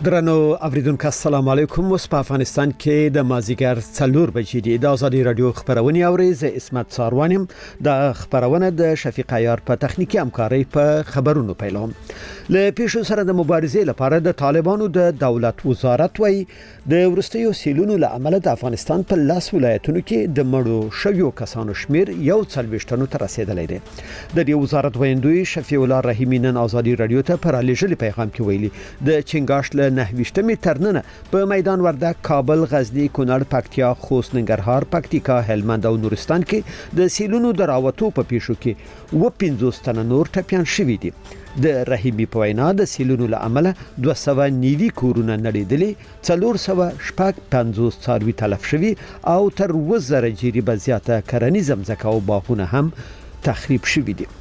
درنو اوریدونکو السلام علیکم. اوس په افغانستان کې د مازیګر 4 بجې د ازادي رادیو خبرونه اوري. زه اسمت ساروانم. د خبرونه د شفیق عیار په تخنیکی همکاري په خبرونو پیلوم. له پیښو سره د مبارزې لپاره د طالبانو د دولت وزارت وایي د ورستیو سیلونو له امله د افغانستان په لاس ولایتونو کې د مړو شویو کسانو شمیر 41 ته رسیدلی دی. د دې وزارت ویندوی شفیع الله رحیمی نن ازادي رادیو ته پر الیژل پیغام کې ویلي د چنګاش له 9 ترننه په میدان وردک، کابل، غزنی، کونړ، پکتیا، خوست، ننګرهار، پکتیکا، هلمند او نورستان کې د سیلونو دراوتو په پیښو کې 50 تنه نور ټپيان شوي دي. د رحیمی په وینا د سیلونو له امله 290 کورونه نړیدلي، 450 څاروي تلف شوي او تر 1000 جریبه زیاته کرنیزه ځمکه او باغونه هم تخریب شوي دي.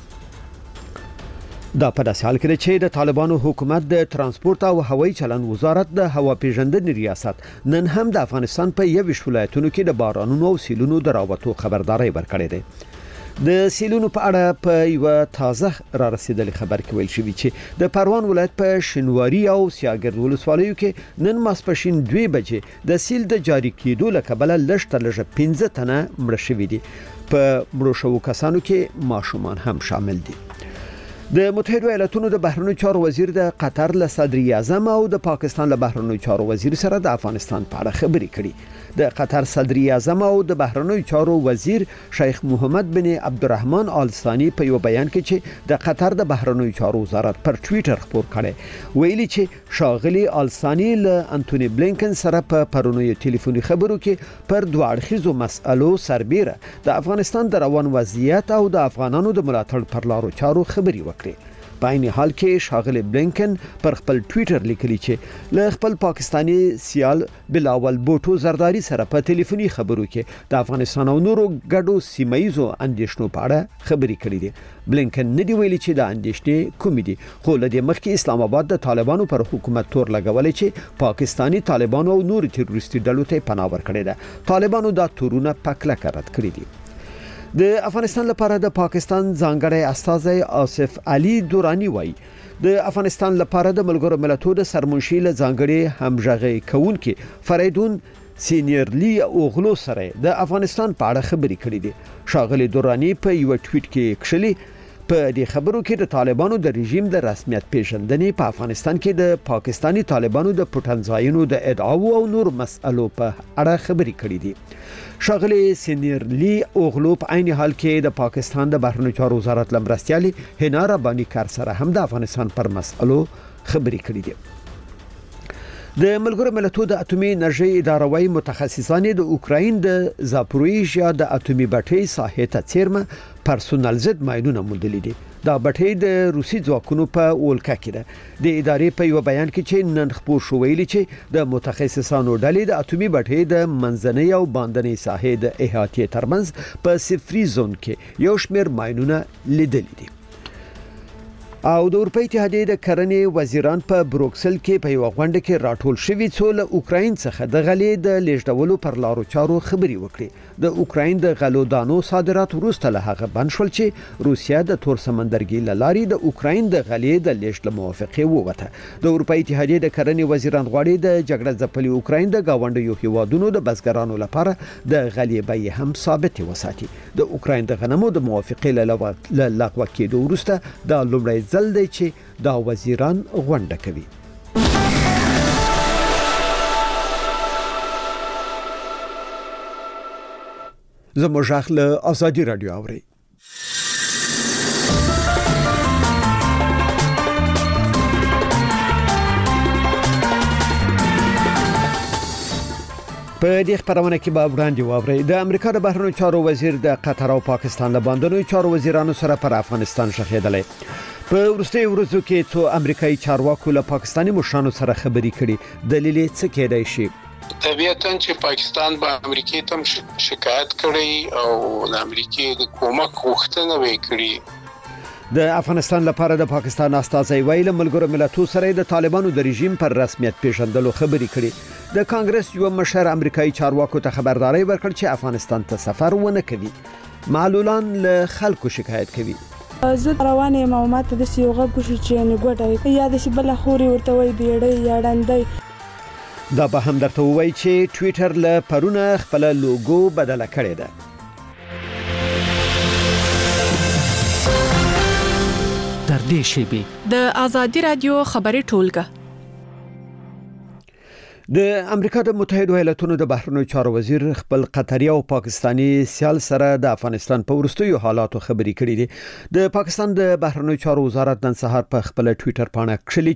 دا په داسې حال کې چې د طالبانو حکومت د ترانسپورت او هوایي چلند وزارت د هوا پیژندنې ریاست نن هم د افغانستان په 21 ولایتونو کې د بارانونو او سیلونو دراوتو خبرداري ورکړې ده. د سیلونو په اړه په یو تازه را رسیدلې خبر کې ویل شوی چې د پروان ولایت په شنواری او سیاګر ولسوالیو کې نن ماسپښین 2 بجې د سیل د جاری کېدو له کبله لږ 15 تنه مړه شوي دي. په مړو شوو کسانو کې ماشومان هم شامل دي. د متحده ایالاتونو د بهرنیو چارو وزیر د قطر له صدر اعظم او د پاکستان له بهرنیو چارو وزیر سره د افغانستان په اړه خبرې کړي. د قطر صدر اعظم او د بهرنیو چارو وزیر شیخ محمد بن عبدالرحمن آل ثانی په یو بیان کې چې د قطر د بهرنیو چارو وزارت پر ټوئیټر خبر کړي ویلي چې شاغلي آل ثانی له انټونی بلینکن سره په پرونی ټلیفوني خبرو کې پر دوه اړخیزو مسألو سربېره د افغانستان د روان وضعیت او د افغانانو د ملاتړ پر لارو چارو خبري وکړي. په عین حال کې شاغلي بلینکن پر خپل ټوئیټر لیکلي چې له خپل پاکستانی سیال بلاول بوټو زرداری سره په ټلیفوني خبرو کې د افغانستان او نورو ګډو سیمایزو اندیشنو په اړه خبري کړې دي. بلینکن نه دی ویلي چې د اندیشنې کومې دي، خو له دې مخکې اسلام آباد د طالبانو پر حکومت تور لګولې چې پاکستانی طالبانو او نور تروریستي ډلو ته پناه ورکړې ده. طالبانو دا تورونه پکله رد کړی دي. د افغانستان لپاره د پاکستان ځانګړی استازی آصف علي دورانی وایي د افغانستان لپاره د ملګرو ملتونو د سرمنشي له ځانګړي همغږي کوونکي فریدون سینیرلی اوغلو سره د افغانستان په اړه خبرې کړې دي. شاغلي دورانی په یو ټویټ کې کښلي په دې خبرو کې د طالبانو د رژیم د رسمیت پیژندنې په افغانستان کې د پاکستانی طالبانو د پټنځایونو د ادعاو او نور مسألو په اړه خبرې کړې دي. شاغلي سینیرلی اوغلو په عین حال کې د پاکستان د بهرنیو چارو وزارت لمرستیالي هنا ربانی کار سره هم د افغانستان پر مسألو خبرې کړې دي. د ملګرو ملتونو د اټومي انرژي اداره وايي متخصصان د اوکراین د زاپوریژیا د اټومي بټۍ ساحې ته څیرمه پرسونل ضد ماینونه موندلي دي. دا بټۍ د روسي ځواکونو په ولکه کې ده. د ادارې په یو بیان کې چې نن خبر شو ویلي چې د متخصصانو ډلې د اټومي بټۍ د منځنۍ او باندنۍ ساحې د احاطې ترمنځ په صفري زون کې یو شمېر ماینونه لیدلي دي. او د اروپا اتحادیې د کرنې وزیران په بروکسل کې په یو غونډه کې راټول شوي څو له اوکراین څخه د غلې د لیږدولو پر لارو چارو خبري وکړي. د اوکراین د غلو دانو صادرات وروسته له هغه بند شول چې روسیا د تور سمندرګي لاري د اوکراین د غلې د لیږد موافقه وغوښته. د اروپا اتحادیې د کرنې وزیران غواړي د جګړه ځپلي اوکراین د گاونډیو هیوادونو د بزګرانو لپاره د غلې بیې هم ثابت وساتي. د اوکراین د غنمو د موافقه له لغوه کېدو وروسته د لومړی ځل دی چې دا وزیران غونډه کوي. زموږ له ازادي رادیو اوري. په دې خبرونه کې به وړاندې واوري د امریکا د بهرنیو چارو وزیر د قطر او پاکستان له باندنیو چارو وزیرانو سره پر افغانستان شخېدلې. په ورستي ورځو کې څو امریکایي چارواکو له پاکستاني مشرانو سره خبرې کړي. دلیل څه کېدای شي؟ طبیعتاً چې پاکستان به امریکای ته شکایت کړي او د امریکای د کومک غوښتنه وکړي. د افغانستان لپاره د پاکستان استازی ویل ملګرو ملتونو سره د طالبانو د رژیم پر رسمیت پیژندلو خبرې کړي. د کانګرس یو مشر امریکایي چارواکو ته خبرداري ورکړه چې افغانستان ته سفر ونه کوي. معلولان له خلکو شکایت کوي. زه روانه یم او ماته د سیوغه بوشي چې نه ګوډه یا د بل خوري ورته وي بیړې یا ډندې. دا به هم درته وایي چې ټوئیټر له پرونه خپل لوګو بدله کړې ده. در دې شیبې د آزادي رادیو خبري ټولګه. د امریکا د متحده ایالاتونو د بهرنیو چارو وزیر خپل قطري او پاکستانی سیال سره د افغانستان په ورستیو حالاتو خبرې کړې دي. د پاکستان د بهرنیو چارو وزارت نن سهار په خپل ټوئیټر باندې کړلي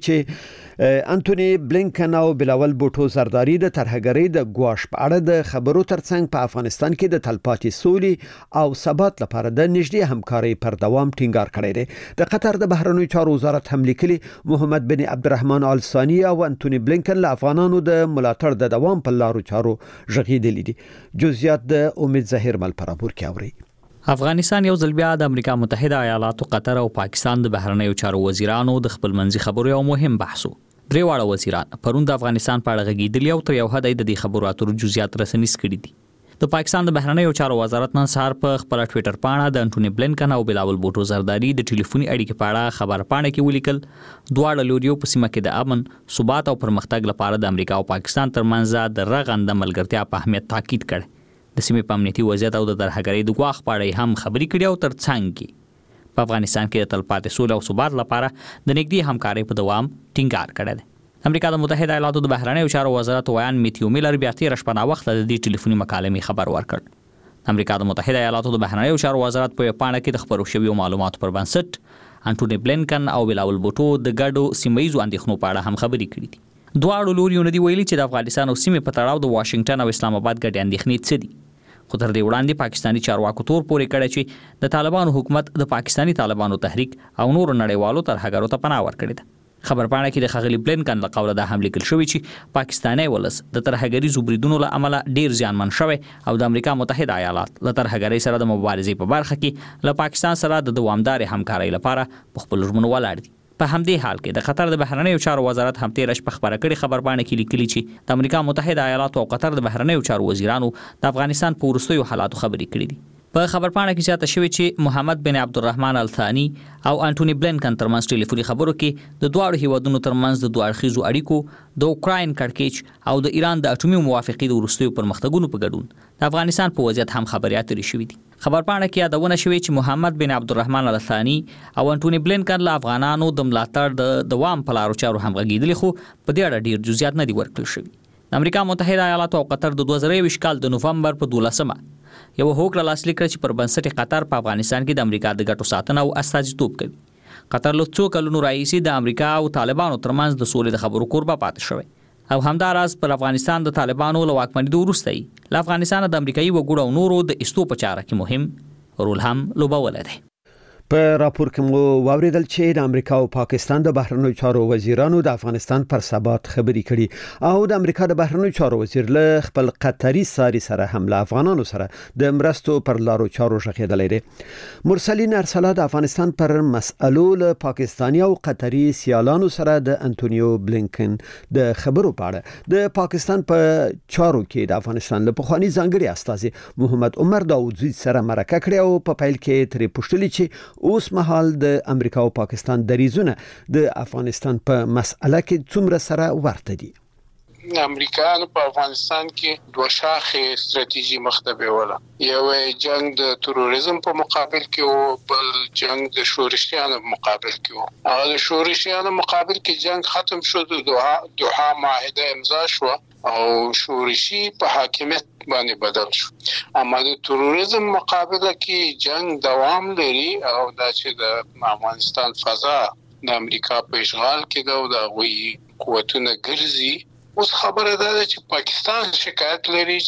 چې انټونی بلینکن او بلاول بوټو زرداری د ترهګرۍ د ګواښ په اړه د خبرو ترڅنګ په افغانستان کې د تلپاتې سولې او ثبات لپاره د نږدې همکارۍ پر دوام ټینګار کړی دی. د قطر د بهرنیو چارو وزارت هم لیکلي محمد بن عبدالرحمن آل ثاني او انټونی بلینکن له افغانانو د ملاتړ د دوام په لارو چارو ژغېدلي دي. جزئیات د امید ظاهر مل پر راپور کې اوري. افغانستان یو ځل بیا د امریکا متحده ایالاتو، قطر او پاکستان د بهرنیو چارو وزیرانو د خپل منځي خبرو یو مهم بحثو. درې واړه وزیران پرون د افغانستان په اړه غږیدلي او تر یو حد د دې خبرو اترو جزئیات رسنیز کړي دي. د پاکستان د بهرنیو چارو وزارت نن سهار په خپل ټوئیټر باندې د انټونی بلینکن او بلاول بوټو زرداری د ټلیفوني اړیکې په اړه خبر پاڼه کې ولیکل دواړه لوریو په سیمه کې د امن، ثبات او پرمختګ لپاره د امریکا او پاکستان ترمنځ د رغنده ملګرتیا په اهمیت تاکید کړ. د سیمې په امنیتي وضعیت او د ترهګرۍ د ګواښ په اړه هم خبرې کړې او ترڅنګ کې په افغانستان کې د تلپاتې سولې او ثبات لپاره د نږدې همکارۍ په دوام ټینګار کړی دی. امریکا د متحده ایالاتو د بهرنیو چارو وزارت ویان میتیو میلر بیا تیر شپه وخت د دې ټلیفوني مکالمې خبر ورکړ. امریکا د متحده ایالاتو د بهرنیو چارو وزارت په پاڼه کې د خبرو شویو معلوماتو پر بنسټ انټونی بلینکن او بلاول بوټو د ګډو سیمایي اندېښنو په اړه هم خبرې کړې دي. دواړو لوریو ندي ویلي چې د افغانستان او سیمې په تړاو د واشنگټن او اسلام آباد ګډ اندېښنې څه دي. خو تر دې وړاندې پاکستانی چارواکو تور پورې کړی چې د طالبانو حکومت د پاکستانی طالبانو تحریک او نور نړیوالو ترهګرو ته پناه ورکړې ده. خبر پاڼه کې د خغلی بلینکن له قوله د حمله کول شوې چې پاکستاني ولس د ترهګریزو بریدونو له امله ډیر ځانمن شوی او د امریکا متحده ایالات له ترهګرۍ سره د مبارزې په برخه کې له پاکستان سره د دوامدار همکارۍ لپاره په خپل ژمنو ولاړ دي. په همدې حال کې د قطر د بهرنیو چارو وزارت هم تیر شپه خبره کړې خبر باندې کې لیکلي چې د امریکا متحده ایالات او قطر د بهرنیو چارو وزیرانو د افغانستان په وروستیو حالاتو خبرې کړې دي. په خبر پاڼه کې زیاته شوې چې محمد بن عبدالرحمن آل ثاني او انټونی بلینکن ترمنځ ټلیفوني خبرو کې د دواړو هیوادونو ترمنځ د دوه اړخیزو اړیکو، د اوکراین کړکېچ او د ایران د اټومي موافقې د وروستیو پرمختګونو په ګډون د افغانستان په وضعیت هم خبرې اترې شوې دي. خبر پاڼه کې یادونه شوې چې محمد بن عبدالرحمن آل ثاني او انټونی بلینکن له افغانانو د ملاتړ د دوام په لارو چارو هم غږیدلي، خو په دې اړه ډیر جزئیات نه دي ورکړل شوي. د امریکا متحده ایالاتو او قطر د 2021 کال د نوفمبر په 12 یو هوکړه لاسلیک کړه چې پر بنسټ قطر په افغانستان کې د امریکا د ګټو ساتنه او استازیتوب کوي. قطر له څو کلونو راهیسې د امریکا او طالبانو ترمنځ د سولې د خبرو کوربه پاتې شوی او همداراز پر افغانستان د طالبانو له واکمنۍ وروسته له افغانستان د امریکایي وګړو او نورو د استو په چاره کې مهم رول هم لوبولی دی. په راپور کې مو واوریدل چې د امریکا او پاکستان د بهرنیو چارو وزیرانو د افغانستان پر ثبات خبرې کړي او د امریکا د بهرنیو چارو وزیر له خپل قطري ساري سره هم له افغانانو سره د مرستو پر لارو چارو ژغېدلی دی. مرسلین ارسلا د افغانستان پر مسألو له پاکستاني او قطري سیالانو سره د انټونیو بلینکن د خبرو په اړه د پاکستان په چارو کې د افغانستان له پخواني ځانګړي استازي محمد عمر داودزی سره مرکه کړې او په پیل کې ترې پوښتلي چې اوس مهال د امریکا او پاکستان دریزونه د افغانستان په مسأله کې څومره سره ورته دي. امریکایانو په افغانستان کې دوه شاخې ستراتیژي مخته ولا یو جنگ د تروریزم په مقابل کې او بل جنگ د شورشیانو په مقابل کې او هغه د شورشیانو مقابل کې جنگ ختم شو، د دوحه معاهده امضا شو او شورشي په حاکمیت باندې بدل شو. اما د تروریزم مقابله کې جنگ دوام لري او دا چې د افغانستان فضا د امریکا په اشغال کې دا او د غوي قوتونه ګرځي. اوس خبره ده چې پاکستان شکایت لري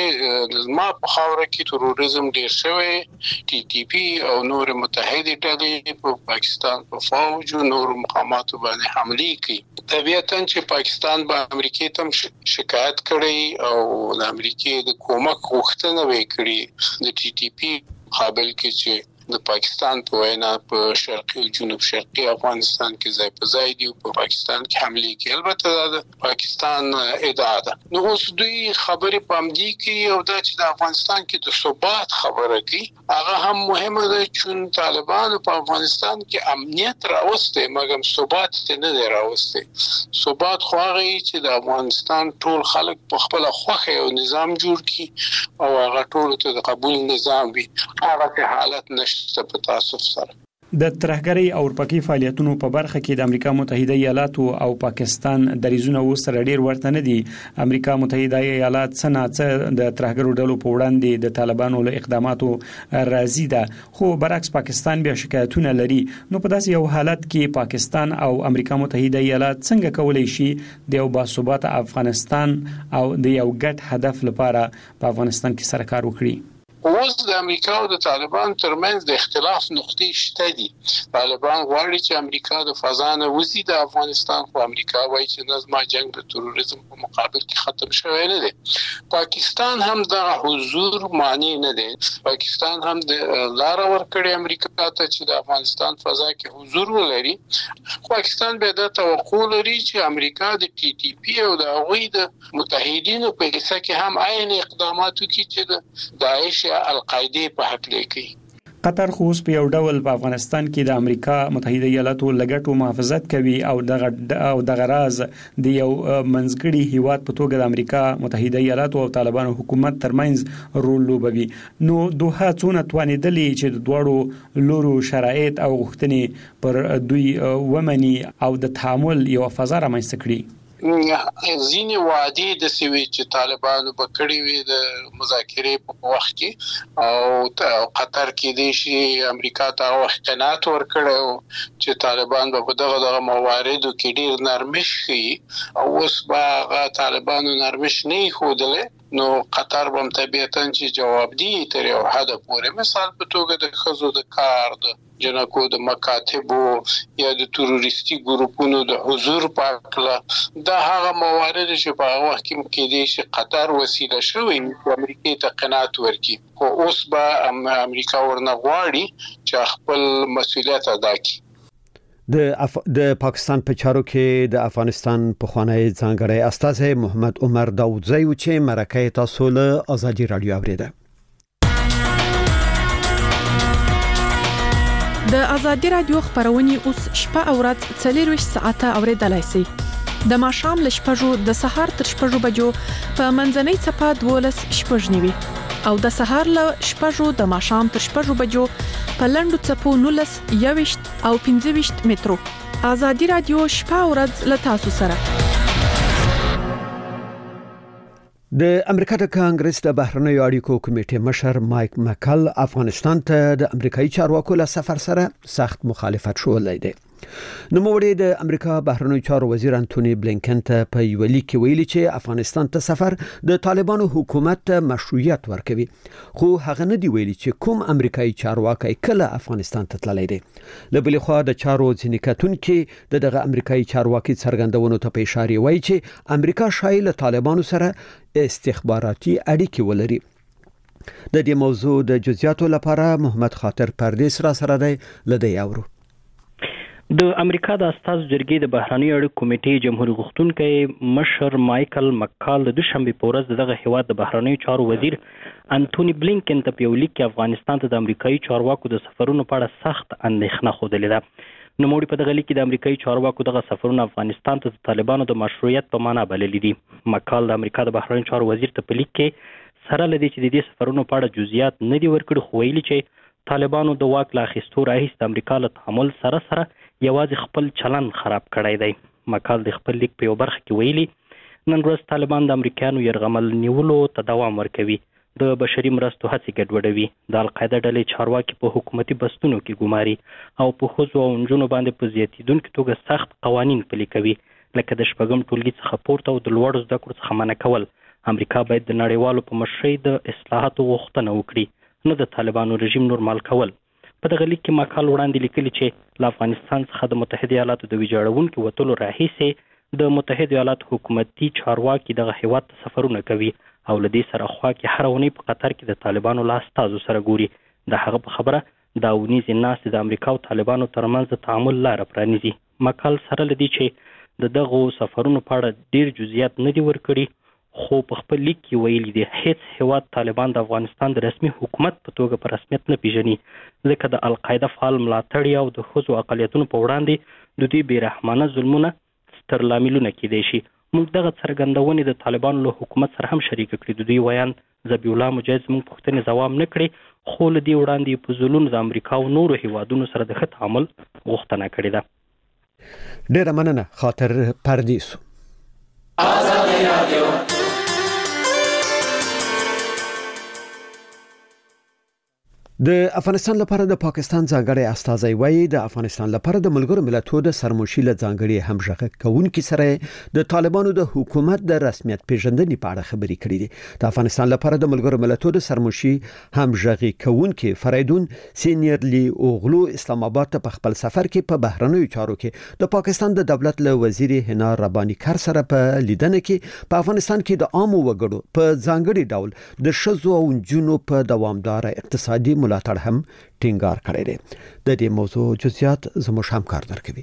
چې زما په خاوره کې تروریزم ډیر شوی، ټي ټي پی او نور متحده ډلې په پاکستان په فوج او نور مقاماتو باندې حمله کوي. طبيعتاً چې پاکستان به امریکای ته شکایت کړي او د امریکای د کومک غوښتنه وکړي د ټي ټي پی مقابل کې چې د پاکستان په وینا په شرقي او جنوب شرقي افغانستان کې ځای په ځای دی او په پاکستان کې حمله کوي. البته د پاکستان ادعا ده. نو اوس دوی خبرې پامدي کوي او دا چې د افغانستان کې د ثبات خبره کوي هغه هم مهمه ده چې طالبان په افغانستان کې امنیت راوسته مګر ثبات نه دی راوسته. ثبات خو هغه چې د افغانستان ټول خلک په خپل خوخه او نظام جوړ کړي او هغه ټول ته د قبول نظام وي. هغه حالت نشته په تاسف سره. د ترهګرۍ او ورپکې فعالیتونو په برخه کې د امریکا متحده ایالاتو او پاکستان دریزونه سره ډیر ورته نه دي. امریکا متحده ایالات څنګه د ترهګرو ډلو په وړاندې د طالبانو له اقداماتو راضي ده، خو برعکس پاکستان بیا شکایتونه لري. نو په داسې یو حالت کې پاکستان او امریکا متحده ایالات څنګه کولای شي د یو باثبات افغانستان او د یو ګډ هدف لپاره په افغانستان کې سره کار وکړي؟ اوس د امریکا او د طالبان ترمنځ د اختلاف نقطې شته دي. طالبان غواړي چې امریکا د فضا نه وځي د افغانستان، خو امریکا وایي چې نظم جنگ د تروریزم په مقابل کې ختم شوی نه دی. پاکستان هم د حضور معنی نه دی. پاکستان هم د لار ورکړي امریکا ته چې د افغانستان فضا کې حضور ولري. پاکستان به د توقع لري چې امریکا د ټي ټي پی او د هغوی د متحدینو په حصہ کې هم عین اقدامات وکړي چې د داعش القاعده په حق لیکي. قطر خو اوس په یو ډول په افغانستان کې د امریکا متحده ایالاتو لګټو محافظت کوي او د غراز د یو منځګړي هیواد په توګه د امریکا متحده ایالاتو او طالبانو حکومت ترمنځ رول لوبوي. نو دوه څونه توانیدلې چې د دوړو لورو شرایط او غوښتنې پر دوی ومني او د تعامل یو فضا رامنځته کړي. ځینې وعدې د سوي چې طالبانو به کړې وي د مذاکرې په وخت کې او قطر کې د شي امریکا ته وخت قناعت ورکړو چې طالبان به دغه مواردو کې ډیر نرمش شي او اوس به طالبانو نرمش نه خودله. نو قطر هم طبيعتاً چې جواب دی تر یو حد پورې، مثال په توګه د خزو د کار د جنکو د مکاتبو یا د تروریستي ګروپونو د حضور پاکله دا هغه موارد چې په هغه وخت کې دي چې قطر وسیله شوی امریکا ته قناعت ورکړي. خو اوس به امریکا ورنه غواړي چې خپل مسؤلیت ادا کړي. د پاکستان په چارو کې د افغانستان په خوانی ځانګړی استاذ محمد عمر داودزی چې مرکه تاسو له ازادي رادیو اوریده. د ازادي رادیو خبرونه اوس شپه او ورځ 24 ساعته اوریدلای شئ. د ماښام ل شپږو د سهار تر شپږو بجو په منځنۍ صفه 12 شپږنیوي او د سهار ل شپږو د ماښام تر شپږو بجو په لندو صفو 19 یوشت او 15 مترو. ازادي رادیو شپه او ورځ ل تاسو سره. د امریکا د کانګرس د بهرنیو اړیکو کمیټې مشر مایک مکل افغانستان ته د امریکایي چارواکو له سفر سره سخت مخالفت شولی دی. نوموړي د امریکا بهرنیو چارو وزیر انټونی بلینکن ته په یو لیک کې ویلي چې افغانستان ته سفر د طالبانو حکومت ته مشروعیت ورکوي، خو هغه نه دی ویلي چې کوم امریکایي چارواکي کله افغانستان ته تللی دی. له بلې خوا د چارو ځینې کتونکي دغه امریکایي چارواکي څرګندونو ته په اشاره وایي چې امریکا شایي له طالبانو سره استخباراتي اړیکې ولري. د دې موضوع د جزئیاتو لپاره محمد خاطر پردیس را سره دی. لدی اورو د امریکا د استازو جرګې د بهرنیو اړیکو کمیټې جمهوریت غوښتونکي مشر مایکل مکال د دوشنبه په ورځ دغه هیواد د بهرنیو چارو وزیر انټونی بلینکن ته په لیک کې افغانستان ته د امریکایي چارواکو د سفرونو په اړه سخت اندېښنه خوده ده. نو موږ په دغه لیک کې د امریکایي چارواکو دغه سفرونه افغانستان ته د طالبانو د مشروعیت په معنا بللي دي. مکال د امریکا د بهرنیو چارو وزیر ته په لیک کې سره لدی چې د دې سفرونو په اړه جزئیات نه دي ورکړي، خو ویلي چې طالبانو د واک لا اخیستو راهیسې د امریکا له تعامل سره یوازې خپل چلن خراب کړی دی. مکال د خپل لیک په یو برخه کې ویلي نن ورځ طالبان د امریکایانو يرغمل نیولو ته دوام ورکوي، د بشري مرستو هڅې ګډوډوي، د القاعده ډلې چارواکي په حکومتي بستونو کې ګماري او په ښځو او نجونو باندې په زیاتیدونکو توګه سخت قوانین پلي کوي، لکه د شپږم ټولګي څخه پورته او د لوړو زده کړو څخه منع کول. امریکا باید د نړیوالو په مشرۍ د اصلاحاتو غوښتنه وکړي، نه د طالبانو رژیم نورمال کول. په دغه لیک کې مکال وړاندې لیکلي چې له افغانستان څخه د متحده ایالاتو د ویجاړونکو وتلو راهیسې د متحده ایالاتو حکومتي چارواکي دغه هیواد ته سفرونه کوي او له دې سره خوا کې هر اونۍ په قطر کې د طالبانو له استازو سره ګوري. د هغه په خبره دا ونیزې ناستې د امریکا او طالبانو ترمنځ د تعامل لاره پرانیزي. مکال سره لدی چې دغه سفرونو په اړه ډیر جزئیات نه دي ورکړي، خو په خپل لیک کې ویلي دي هیڅ هیواد طالبان د افغانستان د رسمي حکومت په توګه په رسمیت نه پیژني، ځکه د القاعده فعال ملاتړي او د ښځو اقلیتونو په وړاندې د دوی بیرحمانه ظلمونه ستر لاملونه کېدای شي. موږ دغه څرګندونې د طالبانو له حکومت سره هم شریک کړي. د دوی ویان ذبیح الله مجاهد موږ پوښتنې ځواب نه کړي، خو له دې وړاندې په ځلونو د امریکا او نورو هیوادونو سره د ښه تعامل غوښتنه کړې ده. ډیره مننه خاطر پردیس. آزادي رادیو د افغانستان لپاره د پاکستان ځانګړی استازی وایي د افغانستان لپاره د ملګرو ملتونو د سرمنشي له ځانګړي همغږي کوونکي سره د طالبانو د حکومت د رسمیت پیژندنې په اړه خبرې کړې دي. د افغانستان لپاره د ملګرو ملتونو د سرمنشي همغږي کوونکي فریدون سینیرلی اوغلو اسلام آباد ته په خپل سفر کې په بهرنیو چارو کې د پاکستان د دولت له وزیر حنا ربانی کار سره په لیدنه کې په افغانستان کې د عامو وګړو په ځانګړي ډول د شذو او جنونو په دوامدار اقتصادي ملاتړ هم ټینګار کړی دی. د دې موضوع جزئیات زموږ همکار درکوي.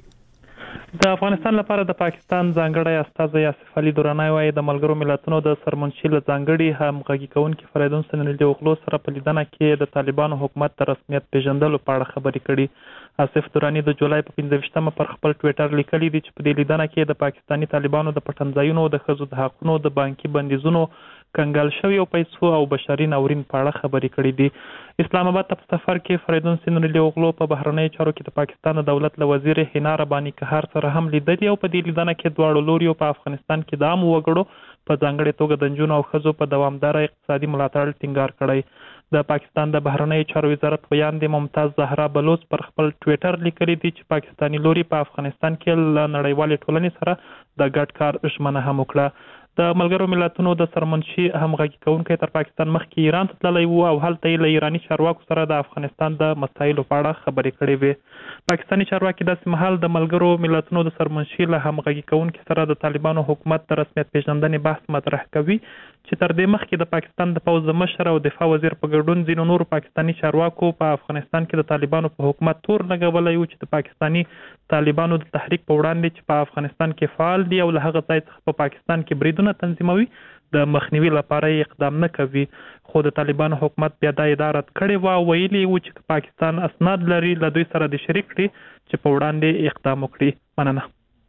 د افغانستان لپاره د پاکستان ځانګړی استازی آصف علي درانی وايي د ملګرو ملتونو د سرمنشي له ځانګړي همغږي کوونکي فریدون سینیرلی اوغلو سره په لیدنه کې د طالبانو حکومت د رسمیت پیژندلو په اړه خبرې کړي. آصف درانی د جولای په 15مه پر خپل ټویټر لیکلي دي چې په دې لیدنه کې د پاکستانی طالبانو د پټنځایونو د ښځو د حقونو د بانکي بندیزونو کنګال شوی او پیسو او بشري ناورین په اړه خبرې کړې دي. اسلام آباد ته په سفر کې فریدون سینیرلی اوغلو په بهرنیو چارو کې د پاکستان د دولت له وزیر حنا ربانی کار سره هم لیدلي او په دې لیدنه کې دواړو لوریو په افغانستان کې د عام وګړو په ځانګړي توګه د نجونو او ښځو په دوامدار اقتصادي ملاتړ ټینګار کړی. د پاکستان د بهرنیو چارو وزارت ویان د ممتاز زهرا بلوچ پر خپل ټویټر لیکلي دي چې پاکستانی لوري په افغانستان کې له نړیوالې ټولنې سره د ګډ کار ژمنه هم وکړه. د ملګرو ملتونو د سرمنشي همغږي کوونکی تر پاکستان مخکې ایران ته تللی و او هلته یې له ایراني چارواکو سره د افغانستان د مسایلو په اړه خبرې کړې وې. پاکستاني چارواکي داسې مهال د ملګرو ملتونو د سرمنشي له همغږي کوونکي سره د طالبانو حکومت د رسمیت پیژندنې بحث مطرح کوي چې تر دې مخکې د پاکستان د پوځ مشر او دفاع وزیر په ګډون ځینو نورو پاکستاني چارواکو په افغانستان کې د طالبانو په حکومت تور لګولی و چې د پاکستاني طالبانو د تحریک په وړاندې چې په افغانستان کې فعال دي او له هغه ځای څخه په پاکستان کې بریدونه تنظیموي د مخنیوي لپاره اقدام نه کوي. خو د طالبانو حکومت بیا دا ادعا رد کړې و او ویلي و چې پاکستان اسناد لري له دوی سره د شریک کړي چې په وړاندې اقدام وکړي.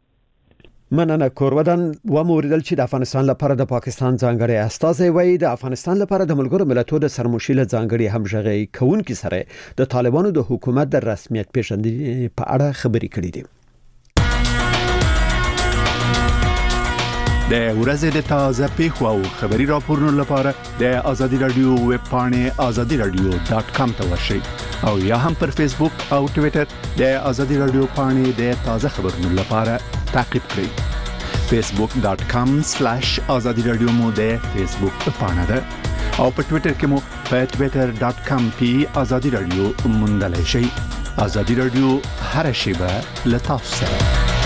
مننه کورودان و موریدل چې د افغانستان لپاره د پاکستان ځانګړی استازی وایي د افغانستان لپاره د ملګرو ملتونو د سرمنشي له ځانګړي همغږي کوونکي سره د طالبانو د حکومت د رسمیت پیژندنې په اړه خبرې کړې دي. د ورځې د تازه پیښو او خبري راپورونو لپاره د آزادي رادیو ویب پاڼې azadiradio.com ته ورشئ او یا هم پر فیسبوک او ټوئیټر د آزادي رادیو پاڼې د تازه خبرونو لپاره تعقیب کړئ. facebook.com/azadiradio مو د فیسبوک پاڼه ده او په ټوئیټر کې مو په twitter.com/azadiradio موندلای شئ. آزادي رادیو هر شیبه له تاسو سره.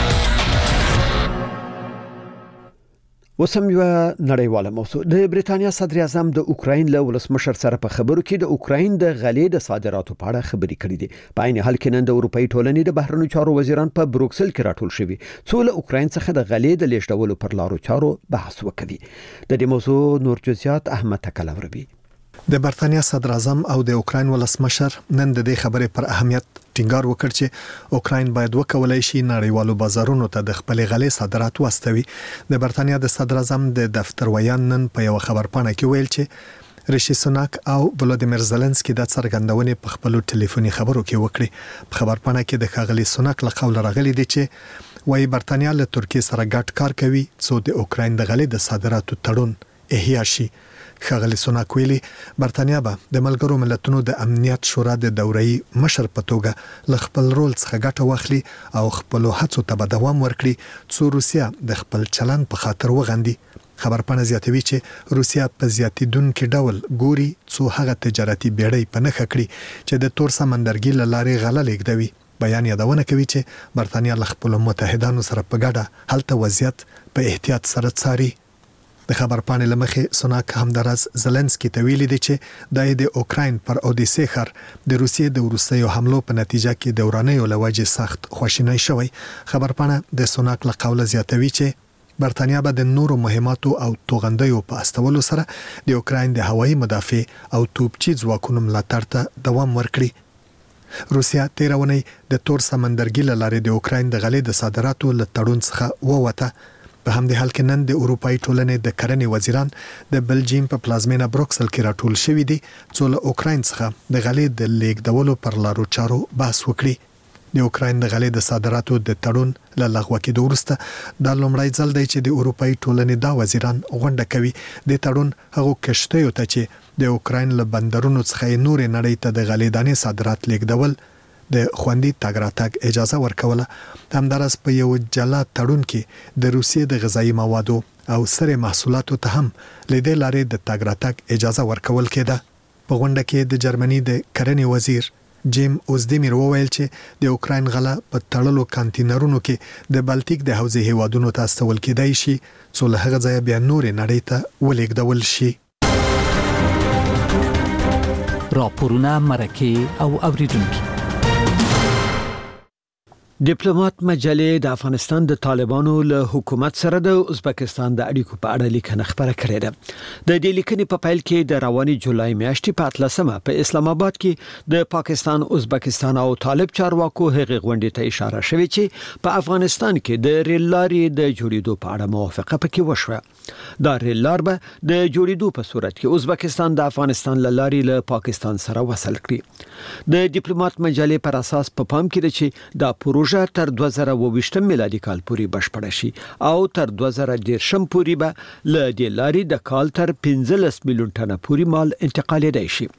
وسم یو نړیواله موضوع د بریتانیا صدر اعظم د اوکراین له ولسمشر سره په خبرو کې د اوکراین د غلې د صادراتو په اړه خبرې کړې دي. په عین حال کې نن د اروپאי ټولنې د بهرنیو چارو وزیران په بروکسل کې راټول شوي څو له اوکراین څخه د غلې د لیږدولو پر لارو چارو بحث وکړي. د دې موضوع نور جزئیات احمد تکلوروي. د بریتانیا صدر اعظم او د اوکراین ولسمشر نن د دې خبرې پر اهمیت ټینګار وکړ چې اوکراین باید وکولای شي نړیوالو بازارونو ته د خپل غلې صادرات واستوي. د بریتانیا د صدر اعظم د دفتر ویان نن په یو خبرپاڼه کې ویل چې ریشي سوناک او ولودیمیر زيلنسکي د څرګندونې په خپل ټلیفوني خبرو کې وکړي. په خبرپاڼه کې د ښاغلي سوناک له قول راغلي دي چې وايي بریتانیا له ترکیه سره ګډ کار کوي څو د اوکراین د غلې د صادراتو تړون احیا شي. ښاغلي سوناک ویلي بریتانیا به د ملګرو ملتونو د امنیت شورا د دوري مشر په توګه ل خپل رول څخه ګټه واخلي او خپل هڅو ته دوام ورکړي څو روسیا د خپل چلن په خاطر وغندي. خبرپاڼه زیاتوي چې روسیا په زیاتیدونکو ډول ګوري څو هغه تجارتي بیړۍ په نخښه کړي چې د تور سمندرګي لارې غله لیږدوي. بیان یادونه کوي چې بریتانیا له خپل متحدانو سره په ګډه هلته وضعیت په احتیاط سره څاري. د خبر پاڼې لمخې سوناک همدارز زلنسکي ته ویلي دی چې د اوکراین پر اودیسه خر د روسیې د وروستیو حملو په نتیجه کې د ورانیو لوجه سخت خواشینی شوی. خبر پاڼه د سوناک له قوله زیاتوي چې برتانیا به د نورو مهماتو او توغندیو په استولو سره د اوکراین د هوایي مدافع او توپچي ځواکونو ملاتړ ته دوام ورکړي. روسیا 13 اونۍ د تور سمندرګي لارې د اوکراین د غلې د صادراتو له تړون څخه ووته. په همدې حال کې نن د اروپאי ټولنې د کرنې وزیران د بلجیم په پلازمینه بروکسل کې راټول شوي دي چې له اوکراین څخه د غلې د لیږدولو پر لارو چارو بحث وکړي. د اوکراین د غلې د صادراتو د تړون له لغوه کېدو وروسته دا لومړی ځل دی چې د اروپאי ټولنې دا وزیران غونډه کوي. د تړون هغو کشتیو ته چې د اوکراین له بندرونو څخه نورې نړۍ ته د غلې دانې صادرات لیږدول د خوندي تګ راتګ اجازه ورکوله. همدارس په یو جلا تړون کې د روسیې د غذایی موادو او سره محصولاتو ته هم لیدې لارې د تګ راتګ اجازه ورکول کېده. په غونډه کې د جرمني د کرنې وزیر جیم اوزدیمیر وویل چې د اوکراین غله په تړلو کانټینرونو کې د بالټیک د حوزې هیوادونو ته استول کېدای شي چې له هغه ځایه بیا نورې نړۍ ته ولېږدول شي. راپورونه مرکه او اوریدونکو. ډیپلوماټ مجلې د افغانستان د طالبانو له حکومت سره د ازبکستان د اړیکو په اړه لیکنه خبره کړې ده. د دې لیکنې په پیل کې د رواني جولای میاشتې په 13مه په اسلام آباد کې د پاکستان، ازبکستان او طالب چارواکو هغه غونډې ته اشاره شوې چې په افغانستان کې د ریل لارې د جوړېدو په اړه موافقه پکې وشوه. دا ریل لار به د جوړېدو په صورت کې ازبکستان د افغانستان له لارې له پاکستان سره وصل کړي. د ډیپلوماټ مجلې پر اساس په پام کې ده چې دا پروژه تر 2022 میلادي کال پورې بشپړه شي او تر 2013 پورې به له دې لارې د کال تر 15 میلیون ټنه پورې مال انتقالېدای شي.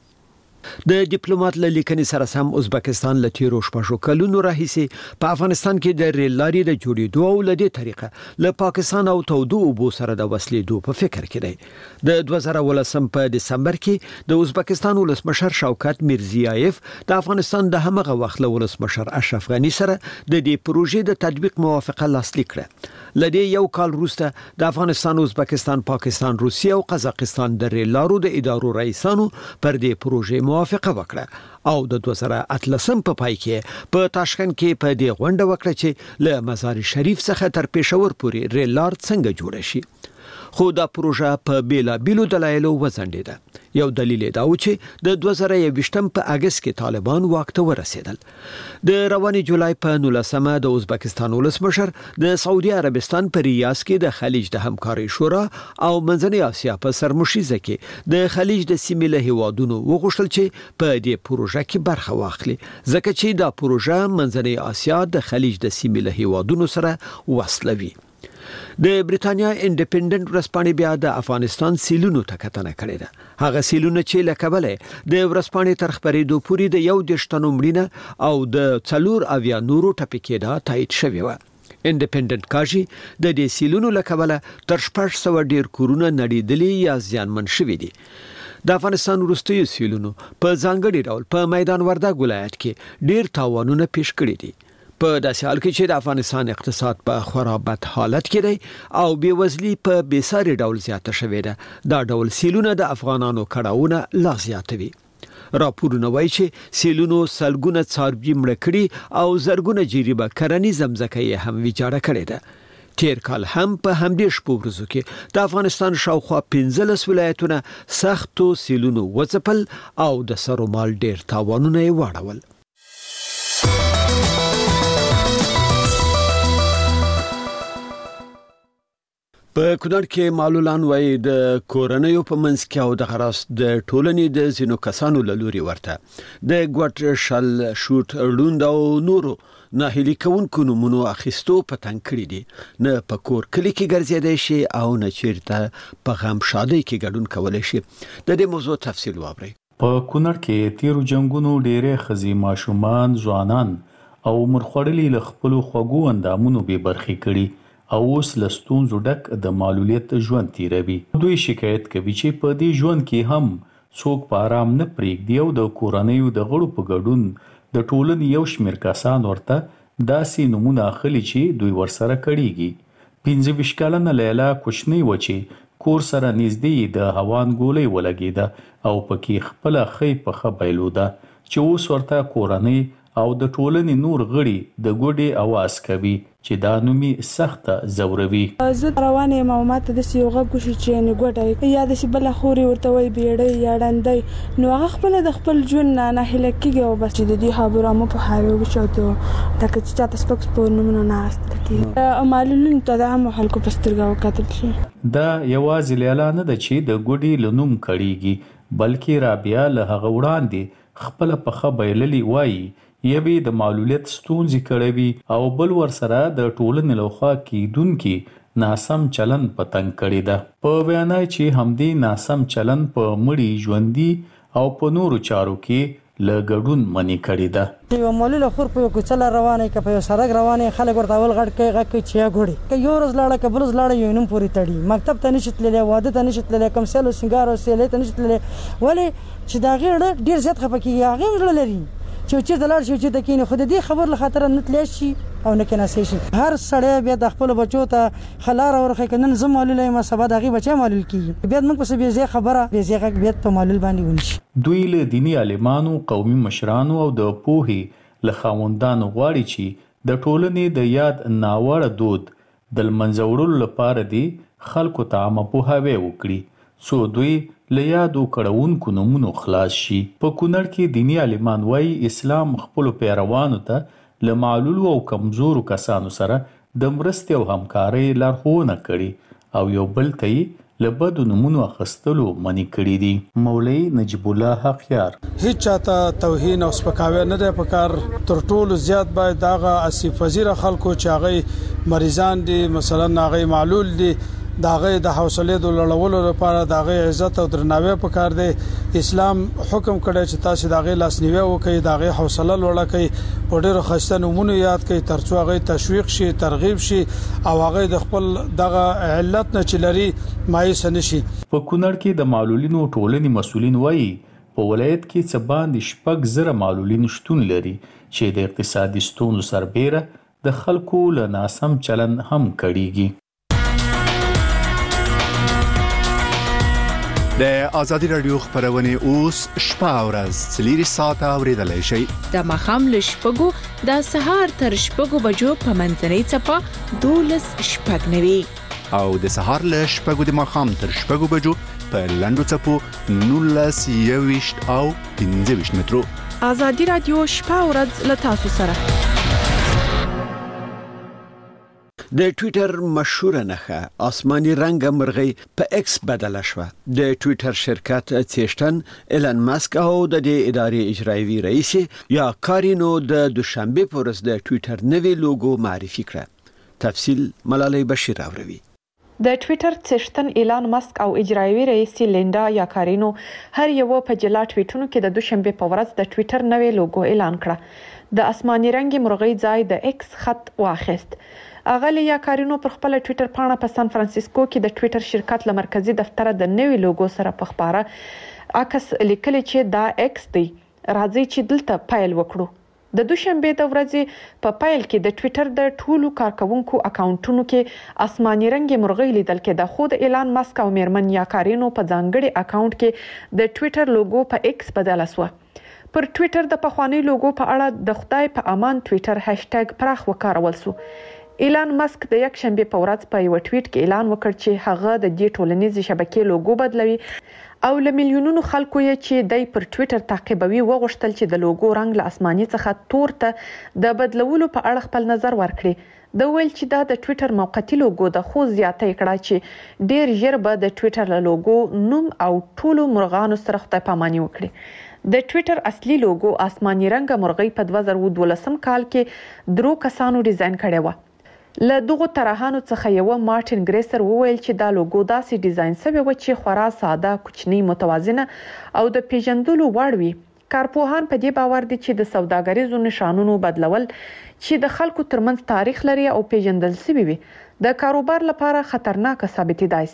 د ډیپلوماټ له لیکنې سره سم ازبکستان له تیرو شپږو کلونو راهیسې په افغانستان کې د ریل لارې د جوړېدو او له دې طریقه له پاکستان او تودو اوبو سره د وصلېدو په فکر کې دی. د 2018 په دسمبر کې د ازبکستان ولسمشر شوکت میرزیایف د افغانستان د همغه وخت له ولسمشر اشرف غنی سره د دې پروژې د تطبیق موافقه لاسلیک کړه. لدې یو کال وروسته د افغانستان، ازبکستان، پاکستان، روسیه او قزاقستان د ریل لارو د ادارو رئیسانو پر دې پروژې موافقه وکړه او د 2018 په پای کې په تاشکند کې په دې غونډه وکړه چې له مزار شریف څخه تر پېښور پورې ریل لار څنګه جوړ شي. خو دا پروژه په بیلابیلو دلایلو وځنډېده. یو دلیل دا و چې د 2021 په اگست کې طالبان واک ته ورسېدل. د رواني جولای په 19مه د ازبکستان ولسمشر د سعودي عربستان په ریاض کې د خلیج د همکارۍ شورا او منځنۍ اسیا په سرمشیزه کې د خلیج د سیمې له هیوادونو وغوښتل چې په دې پروژه کې برخه واخلي، ځکه چې دا پروژه منځنۍ اسیا د خلیج د سیمې له هیوادونو سره وصلوي. د بریټانیا انډیپندنت ورځپاڼې بیا د افغانستان سیلونو ته کتنه کړې ده. هغه سیلونه چې له کبله د ورځپاڼې تر خبرېدو پورې د 11 تنو مړینه او د 4 نورو ټپي کېدا تایید شوی و. انډیپندنت کاژي د دې سیلونو له کبله تر 600 ډیر کورونه نړیدلي یا زیانمن شوي دي. د افغانستان وروستیو سیلونو په ځانګړي ډول په میدان وردګ ولایت کې ډیر تاوانونه پیښ کړي دي. په داسې حال کې چې د افغانستان اقتصاد په خرابت حالت کې دی او بېوزلي په بېساري ډول زیاته شوې ده، دا ډول سیلونه د افغانانو کړاوونه لا زیاتوي. راپورونه وایي چې سیلونو سلګونه څاروي مړه کړي او زرګونه جریبه کرنیز ځمکه یې هم ویجاړه کړې ده. تیر کال هم په همدې شپو ورځو کې د افغانستان شاوخوا 15 ولایتونه سختو سیلونو وځپل او د سرو مال ډیر تاوانونه یې واړول. په کونړ کې معلولان وایي د کورنیو په منځ کې او د غراس د ټولنې د زینو کسانو له لوري ورته د ګوټ شل شوټ لوند او نورو ناهیلي کوونکو نومونو اخیستو په تنګ کړی دي. نه په کور کلی کې ګرځېدای شي او نه چیرته په غم شادۍ کې ګډون کولای شي. د دې موضوع تفصیل واورئ. په کونړ کې تیرو جنگونو ډېرې ښځې، ماشومان، ځوانان او مرخوړلي له خپلو خوږو اندامونو بې برخې کړي او اوس له ستونزو ډک د معلولیت ژوند تیروي. دوی شکایت کوي چې په دې ژوند کې هم څوک په آرام نه پرېږدي او د کورنیو د غړو په ګډون د ټولنې یو شمېر کسان ورته داسې نومونه اخلي چې دوی ورسره کړيږي. 25 کلنه لیلا کوچنۍ و چې کور سره نږدې د هوان ګولۍ ولګېده او پکې خپل خې په خبایلو ده چې اوس ورته کورنۍ او د ټولنې نور غړي د ګوډې आवाज کوي چې دا نومي سخت زوروي. زه روانه یم او ماته د یو غږ وشي چې نه ګوډه یا د بل خوري ورته وي بیړې یا ډندې نو هغه خپل د خپل ژوند نه هله کېږي او بس د دې خبره مو په هاوی وشوته دا چې تاسو سپکس په نومونو نه استل معلومین ته د هم خلکو په سترګو وکتل شي. دا یوازې لاله نه د چې د ګوډې لنوم کړيږي بلکې رابعه له هغه وړاندې خپل په خبایللی وایي یوی د معلولیت ستونزې کړوي او بل ور سره د ټولنې لوخوا کیدونکو ناسم چلن پتنګ کړی ده. په بیان چې همدې ناسم چلن په مړی ژوندۍ او په نورو چارو کې لګډون منی کړی ده. یو معلول خور په کوڅه روانه کې په سړک روانه خلک ورته ول غړ کې غږ کې چیا ګوړي کې یو ورځ لاړه کې بل ورځ لاړه یو نوم پوری تړي مکتب ته نشتلې واده ته نشتلې کوم سلو سنگار او سیلې ته نشتلې ولی چې دا غیر ډیر زیات خپکیږي هغه لري چې د لار شي چې د کینې خود دې خبر له خاطر نه تلی شي او نه کنه شي هر سړی بیا د خپل بچو ته خلار ورخه کنن زم معلول ما سبا دغه بچي معلول کی بیا موږ په بیا ځای خبره بیا ځای بیا په معلول باندې ونشي. دوی له دینی عالمانو قومي مشرانو او د پوهې له خاوندانو غواړي چې د ټولنې د یاد ناوړه دود د منځوړلو لپاره دی خلکو ته عامه پوهاوی وکړي سو دوی له یادو کړهونکو نمونو خلاص شي. په کونړ کې دینی عالمان وایي اسلام خپل پیروانو ته له معلول او کمزورو کسانو سره د مرستې او همکارۍ لارښوونه کړي او یو بل ته له بدو نمونو اخیستلو منع کړي دي. مولوي نجیب الله حقیار هیڅ چاته توهین او سپکاوی نه دی پکار تر ټولو زیات باید داغه اسیف وزیر خلکو چې هغه مریضان دي مثلا هغه معلول دي داغه د حوصله د لړولو لپاره داغه عزت او درناوی پکار دی. اسلام حکم کړی چې تاسو داغه لاسنیوي وکړئ داغه حوصله لوړه کړئ په ډیرو خسته نمونه یاد کړئ ترڅو هغه تشویق شي ترغیب شي او هغه د خپل دغه علت نه چلري مایوس نشي. په کونړ کې د معلولینو ټولنې مسولین وایي په ولایت کې څه باندې شپږ زره معلولین شتون لري چې د اقتصادي ستونزو سربېره د خلکو له ناسم چلن هم کړيږي. د ازادي رادیو خبرونه اوس شپه او ورځ 3 ساعته اوریدلای شئ. د مخام له شپږو د سهار تر شپږو بجو په منځنۍ چپه 12 شپږ نوي او د سهار له شپږو د مخام تر شپږو بجو په لندو چپو 19 او 15 مترو. ازادي رادیو شپه او ورځ له تاسو سره. د ټوئیټر مشهور نخه آسماني رنگ مرغۍ په ایکس بدله شو. د ټوئیټر شرکت چیشتن ایلن ماسک او د ادارې اجرایي رئیس یا کارینو د دوشنبه پورز د ټوئیټر نوې لوګو معرفي کړه. تفصیل ملالۍ بشیر اوروي. د ټوئیټر چیشتن ایلن ماسک او اجرایي رئیس لیندا یا کارینو هر یو په جلا ټویټونو کې د دوشنبه په ورځ د ټوئیټر نوې لوګو اعلان کړه. د آسماني رنگ مرغۍ ځای د ایکس خط واخیست. اغلی یا کارینو پر خپل ټوئیټر پاڼه په سان فرانسیسکو کې د ټوئیټر شرکت له مرکزی دفتر د نوې لوګو سره په خبره عکس لیکلی چې دا ایکس دی راځي چې دلته پایل وکړو. د دوشنبه د ورځې په پایل کې د ټوئیټر د ټولو کارکونکو اکاونټونو کې آسماني رنگ مرغۍ لیدل کېده خو د ایلان ماسک او میرمن یا کارینو په ځانګړي اکاونټ کې د ټوئیټر لوګو په ایکس بدله شو. پر ټوئیټر د پخوانی لوګو په اړه د خدای په امان ټوئیټر هاشټګ پراخ وکارول شو. ایلان ماسک د یک شنبه په ورځ په یو ټویټ کې اعلان وکړ چې هغه د دې ټولنیزې شبکې لوګو بدلوي او له میلیونونو خلکو یې چې د پر ټویټر تعقیبوي وغوښتل چې د لوګو رنگ له آسماني څخه تور ته د بدلولو په اړه خپل نظر ورکړي. د ویل چې دا د ټویټر موقتی لوګو د خو زیاته کړه چې ډیر ژر به د ټویټر له لوګو نوم او ټولو مرغانو سره خدای پاماني وکړي. د ټویټر اصلي لوګو آسماني رنگ مرغۍ په 2012 کال کې درو کسانو ډیزاین کړی و. له دغه طرحانو څخه یو مارټین ګریسر وویل چې دا لوګو داسې ډیزاین شوی و چې خورا ساده کوچنی متوازنه او د پیژندلو وړ وي. کارپوهان په دې باور دي چې د سوداګریزو نشانونو بدلول چې د خلکو ترمنځ تاریخ لري او پیژندل شوی وي د کاروبار لپاره خطرناک ثابتېدای شي.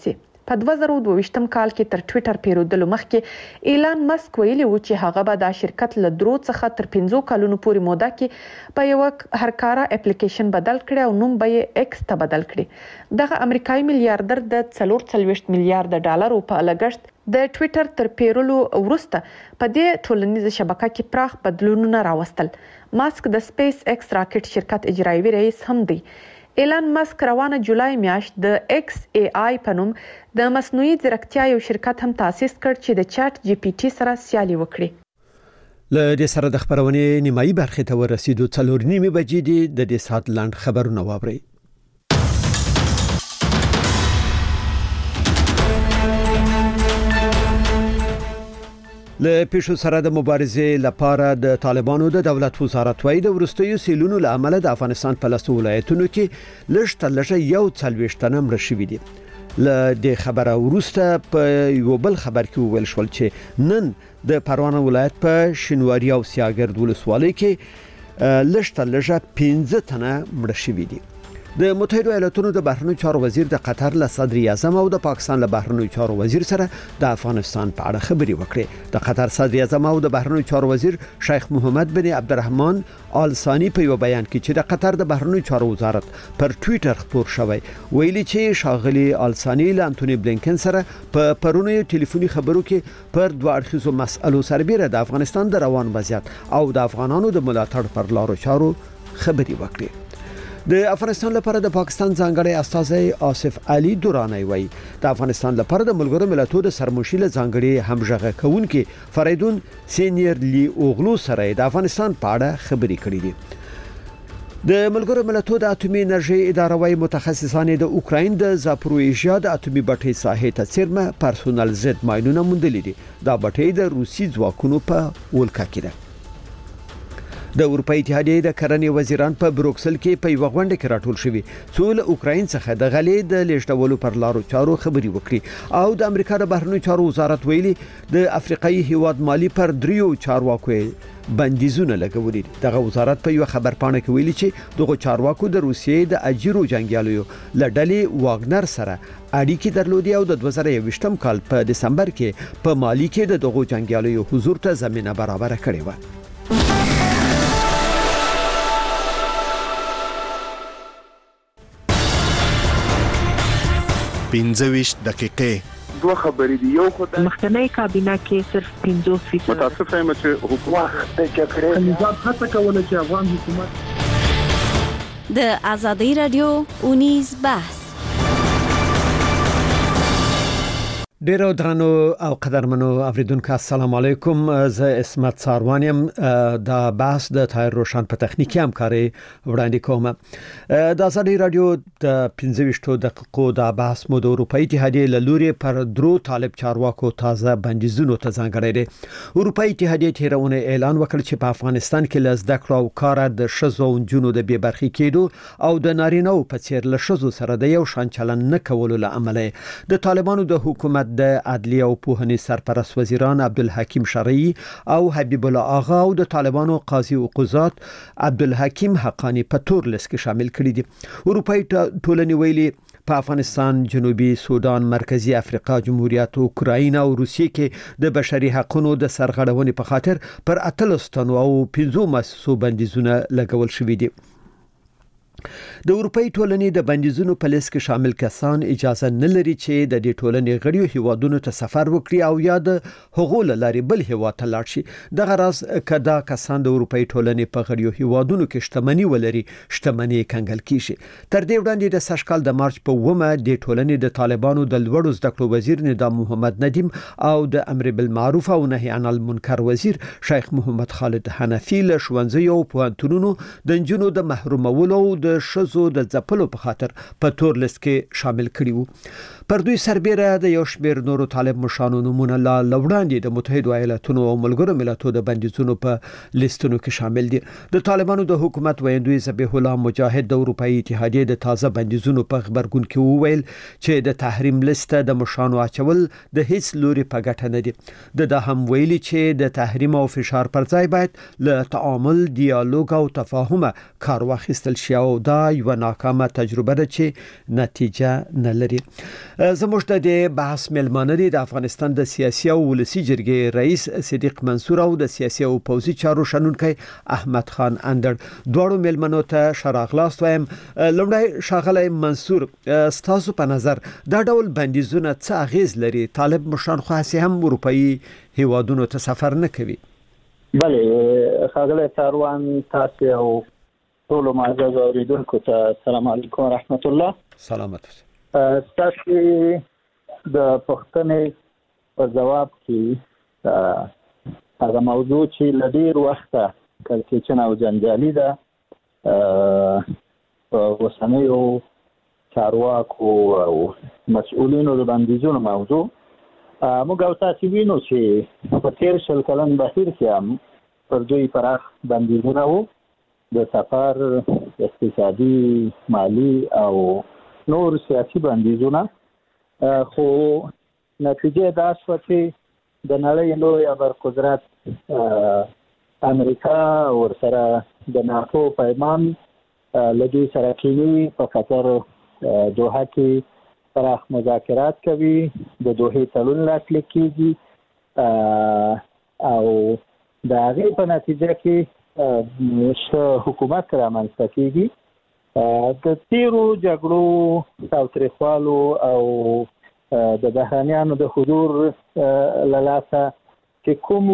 په 2022م کال کې تر ټوئیټر پیرودلو مخکې ایلان ماسک ویلي و چې هغه به دا شرکت له 3 څخه تر 5 کلونو پورې موده کې په یو هرکاره اپلیکیشن بدل کړي او نوم به یې ایکس ته بدل کړي. دغه امریکایي میلیارډر د 44 میلیارډ ډالرو په لګښت د ټوئیټر تر پیرولو وروسته په دې ټولنیزه شبکه کې پراخ بدلونونه راوستل. ماسک د سپیس ایکس راکټ شرکت اجرایي رئیس هم دی. ایلان ماسک روانه جولای میاشت د ایکس ای آی په نوم د مصنوعي ځیرکتیا یو شرکت هم تاسیس کړ چې د چات جی پی ټي سره سیالي وکړي. له دې سره د خبرونې نیمایي برخې ته ورسېدو. 4:30 بجې دي. د دې سات لاند خبرونه واورئ. له پیښو سره د مبارزې لپاره د طالبانو د دولت وزارت وايي د ورستیو سیلونو له امله د افغانستان په لاسو ولایتونو کې لږ تر لږه 41 تنه مړه شوي دي. له دې خبره ورسته په یو بل خبر کې ویل شول چې نن د پروان ولایت په شینواري او سیاګرد ولسوالۍ کې لږ تر لږه 15 تنه مړه شوي دي. د متحده ایالاتونو د بهرنیو چارو وزیر د قطر له صدر اعظم او د پاکستان له بهرنیو چارو وزیر سره د افغانستان په اړه خبرې وکړې. د قطر صدر اعظم او د بهرنیو چارو وزیر شیخ محمد بن عبدالرحمن آل ثانی په یو بیان کې چې د قطر د بهرنیو چارو وزارت پر ټوئیټر خبر شوی ویلي چې شاغلي آل ثانی له انټونی بلینکن سره په پرونی ټلیفوني خبرو کې پر دوه اړخیزو مسألو سربېره د افغانستان د روان وضعیت او د افغانانو د ملاتړ پر لارو چارو خبرې وکړې. د افغانستان لپاره د پاکستان ځانګړی استازی آصف علي دورانی وایي د افغانستان لپاره د ملګرو ملتونو د سرمشیل ځانګړي همغږي کوونکي فریدون سینیر لی اوغلو سره د افغانستان په اړه خبرې کړې دي. د ملګرو ملتونو د اټومي انرژي اداره وايي متخصصان د اوکراین د زاپروژیا د اټومي بټۍ ساحې ته څیرمه پرسونل زد ماینونه موندلي دي. دا بټۍ د روسي ځواکونو په ولکه کې ده. د اروپای اتحادیې د کرنې وزیران په بروکسل کې په یو غونډه کې راټول شوي څو له اوکراین څخه د غلې د لیږدولو پر لارو چارو خبري وکړي او د امریکا د بهرنیو چارو وزارت ویلي د افریقایي هیواد مالی پر دریو چارواکو بندیزونه لګولي. دغه وزارت په یو خبر پاڼه کې ویلي چې دغه چارواکو د روسیې د اجیرو جنگیالیو لړلې واګنر سره اړیکې درلودي او د 2021م کال په دسمبر کې په مالی کې د دغه جنگیالیو حضور ته زمينه برابر کړې و. 15 دقیقې دوه خبرې دی. یو خدای مخکنی کابینه کې صرف 50% متاسف یم چې حکومت د جګړې نظام هڅه کوله چې افغان حکومت د ازادي رادیو اونیز بحث ډیرو درنو او قدرمنو اوریدونکو السلام علیکم. زه اسمت ساروانیم. دا بحث د تایر روشن په تخنیکی همکاري وړاندې کوم. د ازادي رادیو د 15 دقیقو دا بحث مو د اروپای اتحادیې له لوري پر درو طالب چارواکو تازه بندیزونو ته ځانګړی دی. اروپای اتحادیې تیرونه اعلان وکړ چې په افغانستان کې له زده کړو او کار د شذو او جنونو د بې برخې کېدو او د نارینه‌و په څیر له شذو سره د یو شان چلن نه کولو له امله د طالبانو د حکومت د عدلیه او پوهنې سرپرست وزیران عبدالحکیم شرعی او حبیب الله آغا او د طالبانو قاضي او قضات عبدالحکیم حقانی په تور لیست کې شامل کړي دي. اروپای ټولنې ویلي په افغانستان، جنوبي سودان، مرکزی افریقا، جمهوریت اوکراین او روسیې کې د بشري حقوقو د سرغړونې په خاطر پر 18 تنو او 15 مؤسسو بندیزونه لګول شوې دي. د اروپای ټولنې د بندیزونو په لیست کې شامل کسان اجازه نه لري چې د دې ټولنې غړي هیوادونو ته سفر وکړي او یا د حقوق لري بل هیواد ته لاړ شي. دغه راز کدا کسان د اروپای ټولنې په غړي هیوادونو کې شتمنۍ ولري شتمنۍ کنګل کیږي. تر دې وړاندې د سشکال د مارچ په 9 د ټولنې د طالبانو د لوړو زده کړو وزیر نظام محمد ندیم او د امر بالمعروف او نهي عن المنکر وزیر شیخ محمد خالد حنفی له ښوونځي او پوهنتونونو د جنونو د محرومولو د شذو د ځپلو په خاطر په تور لیست کې شامل کړي وو. پر دوی سربېره د یو شمېر نورو طالب مشرانو نمونه لا لوړاندې د متحده ایالاتونو او ملګرو ملتونو د بندیزونو په لیستونو کې شامل دي. د طالبانو د حکومت ویندوی ذبیح الله مجاهد د اروپای اتحادیې د تازه بندیزونو په خبرګون کې وویل چې د تحریم لیست د مشرانو اچول د هیڅ لوري په ګټه نه دي. د هم ویلي چې د تحریم او فشار پر ځای باید له تعامل، ډیالوګ او تفاهم کار واخیستل شي او دا یو ناکامه تجربه ده چې نتیجه نه لري. زموږ د بحث ملمانه دي د افغانستان د سیاسي او ولسی جرګې رئیس صدیق منصور او د سیاسي او پوځي چارو شنونکي احمد خان اندر. دوړو ملمنو ته شراغلاست وایم. لومړی شاغلی منصور، ستاسو په نظر دا ډول بندیزونه څه اغیز لري؟ طالب مشران خو هسې هم اروپایي هیوادونو ته سفر نه کوي. بله ښاغلی ساروان، تاسو او ټول معزز اوریدونکو ته السلام علیکم ورحمت الله. سلامت. تاسو د پښتنې په جواب کې هغه موضوع چې لډیر وخته کلکچن او جنجالي ده وسنیو چارواکو او مسؤلینو د بندیزونو موضوع موږ او تاسو وینو چې په تیر شل کلن بهیر کې هم پر دوی پراخ بندیزونه وو د سفر، اقتصادي، مالی او نور سیاسي بندیزونه، خو نتیجه دا شوه چې د نړۍ لوی ابرقدرت امریکا ورسره د ناتو پیمان لدی سره کوي په قطر دوحه کې پراخ مذاکرات کوي، د دوحې تړون لاسلیک کیږي او د هغې په نتیجه کې حکومت رامنځته کیږي. د تیرو جګړو تاوتریخوالو او د بهرانیانو د حضور له لاسه چې کوم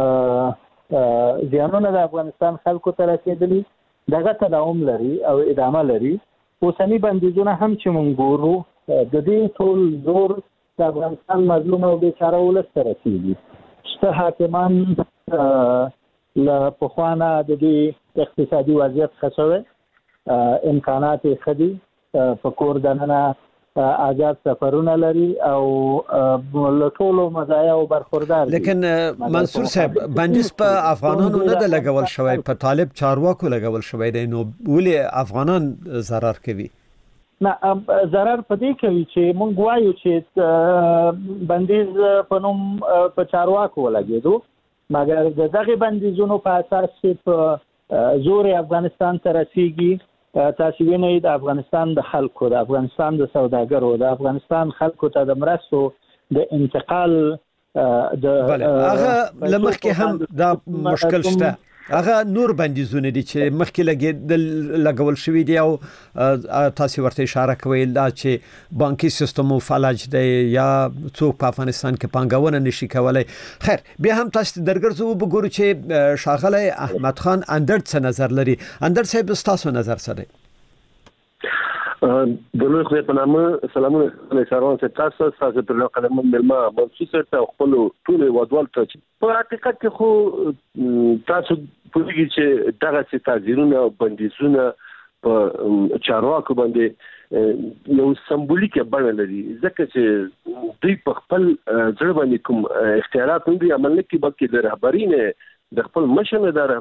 زیانونه د افغانستان خلکو ته رسېدلي دغه تداوم لري او ادامه لري. اوسني بندیزونه هم چې موږ ګورو د دې ټول زور د افغانستان مظلوم او بیچاره ولس ته رسېږي. شته حاکمان له پخوانه د دې اقتصادي وضعیت ښه شوی، امکانات یې ښه دي، په کور دننه آزاد سفرونه لري او له ټولو مزایاو برخوردار دي. لیکن منصور صاحب، بندیز په افغانانو نه د لګول شوی، په طالب چارواکو لګول شوی دی، نو ولې افغانان ضرر کوي؟ نه، ضرر په دې کوي چې موږ وایو چې بندیز په نوم په چارواکو ولګېدو، مګر د دغه بندیزونو په اساس چې په زور افغانستان ته رسیږي. تاسو وینئ د افغانستان د خلکو، د افغانستان د سوداګرو، د افغانستان خلکو ته د مرستو د انتقال هغه لمخکې هم دا مشکل شته. هغه نور بندیزونه دي چې مخکې لګول شوي دي او تاسو ورته اشاره کوئ دا چې بانکي سیستم فلج دی یا څوک په افغانستان کې پانګونه نشي کولای. خیر، بیا هم تاسو درګرځو وګورو چې شاغلی احمد خان اندر څه نظر لري. اندر صاحب، تاسو نظر څه دی؟ د لوی خدای په نامه سلامونه ساروان صاحب، تاسو پر قلم ملما منصور صاحب ته خپل ټول وادوال ته په حقیقت کې خو تاسو پوهیږئ چې دغه تعزیرونه او بندیزونه په چارواکو باندې یو سمبولیکه بڼه لري، ځکه چې دوی په خپل ځړ باندې کوم اختیارات نه دي عمل نه کوي، بلکې د رهبري نه د خپل مشر نه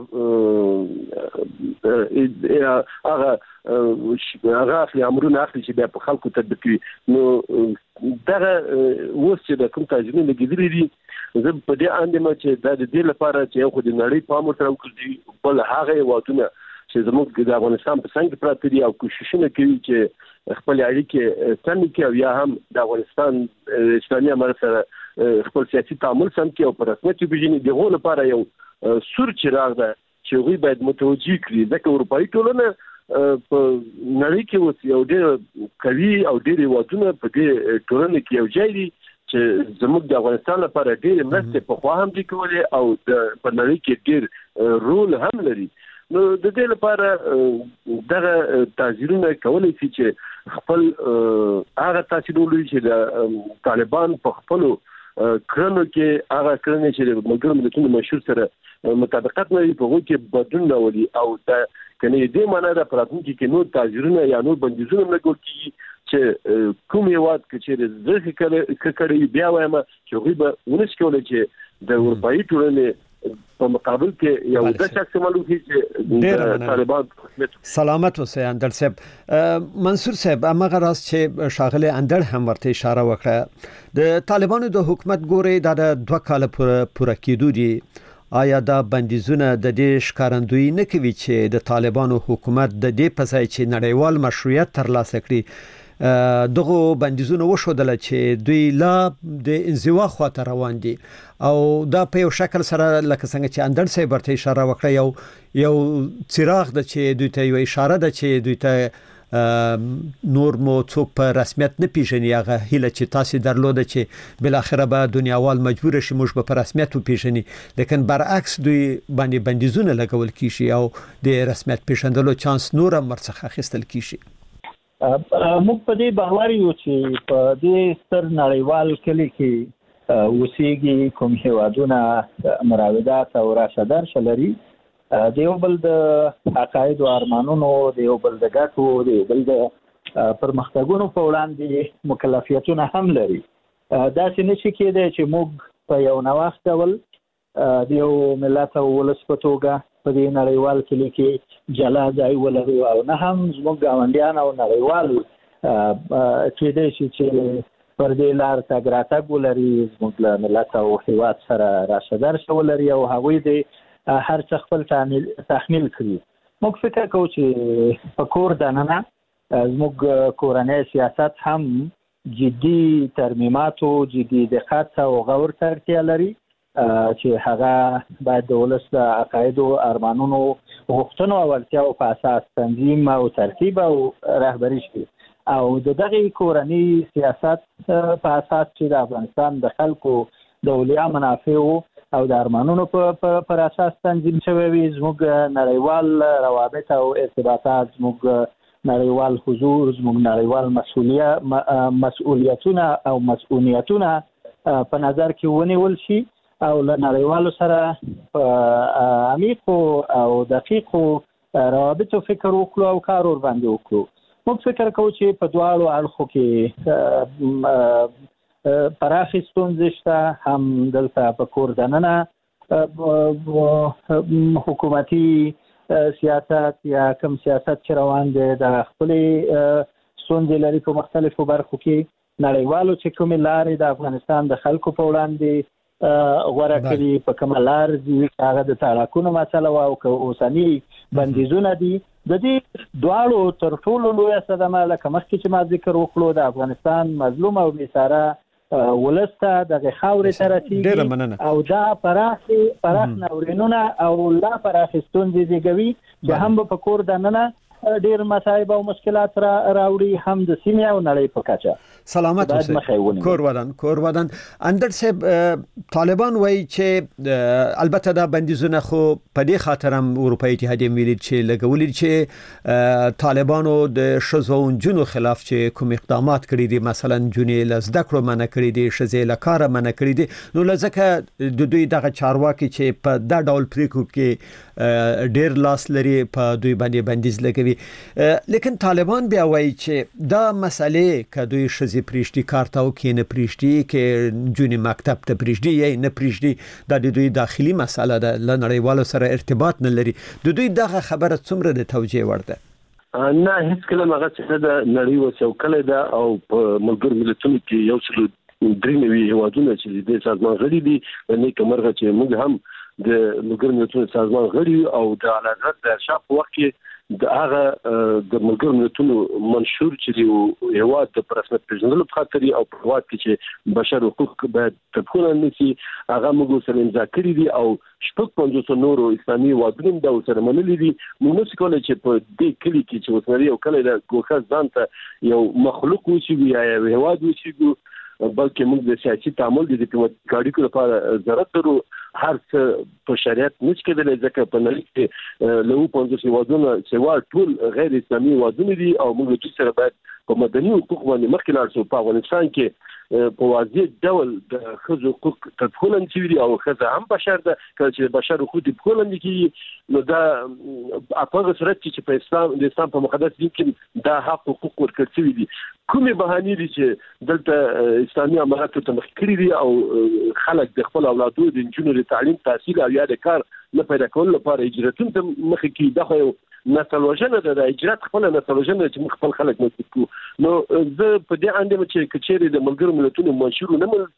هغه اخلي امرونه اخلي چې بیا په خلکو تطبیق کوي. نو دغه اوس چې د کوم تعزیرونه لګېدلي دي، زه په دې اندېم چې دا د دې لپاره چې یو خو د نړۍ پام ورته وکړي، بل هغه هېوادونه چې زموږ د افغانستان په څنګ کې پراته دي او کوششونه کوي چې خپل اړیکې سمې کړي او یا هم د افغانستان اسلامي امارت سره خپل سیاسي تعامل سم کړي او په رسمیت وپېژني. د هغو لپاره یو سور چراغ ده چې هغوی باید متوجه کړي، ځکه اروپایي ټولنه په نړۍ کې اوس یو ډېر قوي او ډېر هېوادونه په دې ټولنه کې یو ځای دي چې زموږ د افغانستان لپاره ډېرې مرستې پخوا هم دي کولې او په نړۍ کې ډېر رول هم لري. نو د دې لپاره دغه تعزیرونه کولی شي چې خپل هغه تاثیر ولري چې د طالبان په خپلو کړنو کې هغه کړنې چې د ملګرو ملتونو مشهور سره مطابقت نه لري په هغو کې بدلون راولي او د کنه دې معنا د پراتونکو کې نور تعزیرونه یا نور بندیزونه نه ګول کیږي چې کوم یواد کې چې زه کړی بیا وایم چې هغوی به ونس کولای چې د اروپایي ټولنې په مقابل کې یو د شخص معلومي چې طالبان سلامت اوسئ. اندر صاحب، منصور صاحب، هغه راز چې شاغله اندر هم ورته اشاره وکړه، د طالبانو د حکومت ګوري د 2 کال پوره کېدو دي آیا دا بندیزونه د دې ښکارندویي نه کوي چې د طالبانو حکومت د دې په ځای چې نړیوال مشروعیت ترلاسه کړي دغه بندیزونه وشودل چې دوی لا د انزوا خواته روان دي او دا په یو شکل سره لکه څنګه چې اندر صاحب ورته اشاره وکړه یو څراغ د چې دوی ته یو اشاره ده چې دوی ته نور مو څوک په رسمیت نه پیژني هغه هیله چې تاسو درلوده چې بل اخره به دنیاوال مجبور شي موږ په رسمیت پیژني لیکن برعکس دوی باندې بندیزونه لګول کیږي او د رسمیت پیژندلو چانس نور هم ورڅخه اخیستل کیږي. موږ په دې باور یو چې په دې ستر نړیوال کلی کې اوسېږي کوم هیوادونه مراودات او راشدار شلري د یو بل د عقاید او ارمانونو د یو بل د ګټو د یو بل د پرمختګونو په وړاندې مکلفیتونه هم لري. دا چې نشي کېدای چې موږ په یو نوښت ډول د یو ملت او ولس په توګه په دې نړیوال کلي کې جلا ځای ولرو او نه هم زموږ ګاونډیان او نړیوال کېدای شي چې پر دې لار تګ راتګ ولري زموږ له ملت او هیواد سره راشدار شي ولري او هغوی د هر څه خپل تحمیل کړي. موږ فکر کوو چې په کور دننه زموږ کورنۍ سیاست هم جدي ترمیماتو جدي دقت او غور ته اړتیا لري چې هغه باید د ولس د عقایدو ارمانونو غوښتنو او اړتیاو په اساس تنظیم او ترتیب او رهبري شي او د دغه کورنۍ سیاست په اساس چې د افغانستان د خلکو د اولیا منافعو او د ارمانونو پر اساس تنظیم شوی وي. زموږ نړیوال روابط او ارتباطات زموږ نړیوال حضور زموږ نړیوال مسؤلیتونه او مسؤلیتونه په نظر کې ونیول شي او له نړیوالو سره په عمیقو او دقیقو روابطو فکر وکړو او کار ور باندې وکړو. موږ فکر کوو چې په دواړو اړخو کې پراخې ستونزې شته هم دلته په کور دننه حکومتي سیاست یا کوم سیاست چې روان دی د خپلې ستونزې لري په مختلفو برخو کې. نړیوالو چې کومې لارې د افغانستان د خلکو په وړاندې غوره کړي په کومه لار دي هغه د تاراکونو مسله او اوسني بندیزونه دي. د دې دواړو تر ټولو لویه صدمه لکه مخکې چې ما ذکر وکړو د افغانستان مظلوم او بیساره ولسته دغه خاورې ته رسیږي او دا پراخ ناورینونه او لا پراخ ستونزې زیږوي چې هم په کور دننه ډیر مصايب او مشکلات راوړي هم د سیمې او نړۍ په کچه. سلامت اوسئ. کور ودان اندر صاحب طالبان وایي چې البته دا بندیزونه خو په دې خاطر هم اروپאי اتحادیه ویلي چې لګولي چې طالبانو د شذو جنو خلاف چې کوم اقدامات کړي دي مثلا جنې لزده کړو منع کړي دي شذې لکاره منع کړي دي نو لزکه د دوی دغه چارواکي چې په دا ډول پریکو کې ډیر لاس لري په دوی باندې بندیز لګوي. لیکن طالبان بیا وایي چې دا مسئله که دوی شذې پریشتي کارتاو کې نه پریشتي کې جونې مکتب ته پریشتي یا نه پریشتي دا د دوی داخلي مسئله ده له نړیوالو سره ارتباط نه لري. د دوی دغه خبره څومره د توجیه وړ ده؟ نه هیڅ کله هغه چې د نړۍ وسوکله ده او په ملګرو ملتونو کې یو څل درې هیوادونه چې د سازمان غړي دي نه کومرغه چې موږ هم د ملګرو ملتونو سازمان غړي او د علاقه د شاپ وخت کې د هغه د ملګرو ملتونو منشور چې یو هیواد د رسمیت پیژندلو په خاطر او په هیواد کې چې بشر حقوق باید تطبیق نشي هغه موږ سره امضا کړی دي او شپږ 500 نورو اسلامي هیوادونو د سره منلي دي. موږ نو څنګه چې په دې کلی کې چې وسنري او کله د ګوښه ځان ته یو مخلوق وشي یا یو هیواد وشي بلکې موږ د سیاسي تعامل د ډیپلوماټیک اړیکو لپاره ضرورت لرو. هر څه په شریعت نشي کېدلی ځکه په نړۍ کې له 500 هیوادونو چې ټول غیر اسلامي هیوادونه دي او موږ د سره باید په مدني حقوق باندې مخکې لاړ شو. په افغانستان کې په واضح ډول د ښځو حقوق تطبیق شوي او ښځه هم بشر ده کله چې بشر حقوق تطبیق کیږي نو دا په هغه صورت چې په اسلام په مقدس دین کې دا حق حقوق ورکړل شوي دي. کومې بهانې دي چې دلته اسلامي اماراتو ته مخ کړی دي او خلک د خپل اولادو د انجونو د تعلیم تحصیل او یا د کار نه پیدا کول لپاره هجرتون ته مخ کې دغه نسل وژنه ده د هجرت خپل نسل وژنه چې موږ خپل خلک مسکو. نو زه په دې اندېمه چې کچېری د ملګرو ملتونو منشور نه ملتي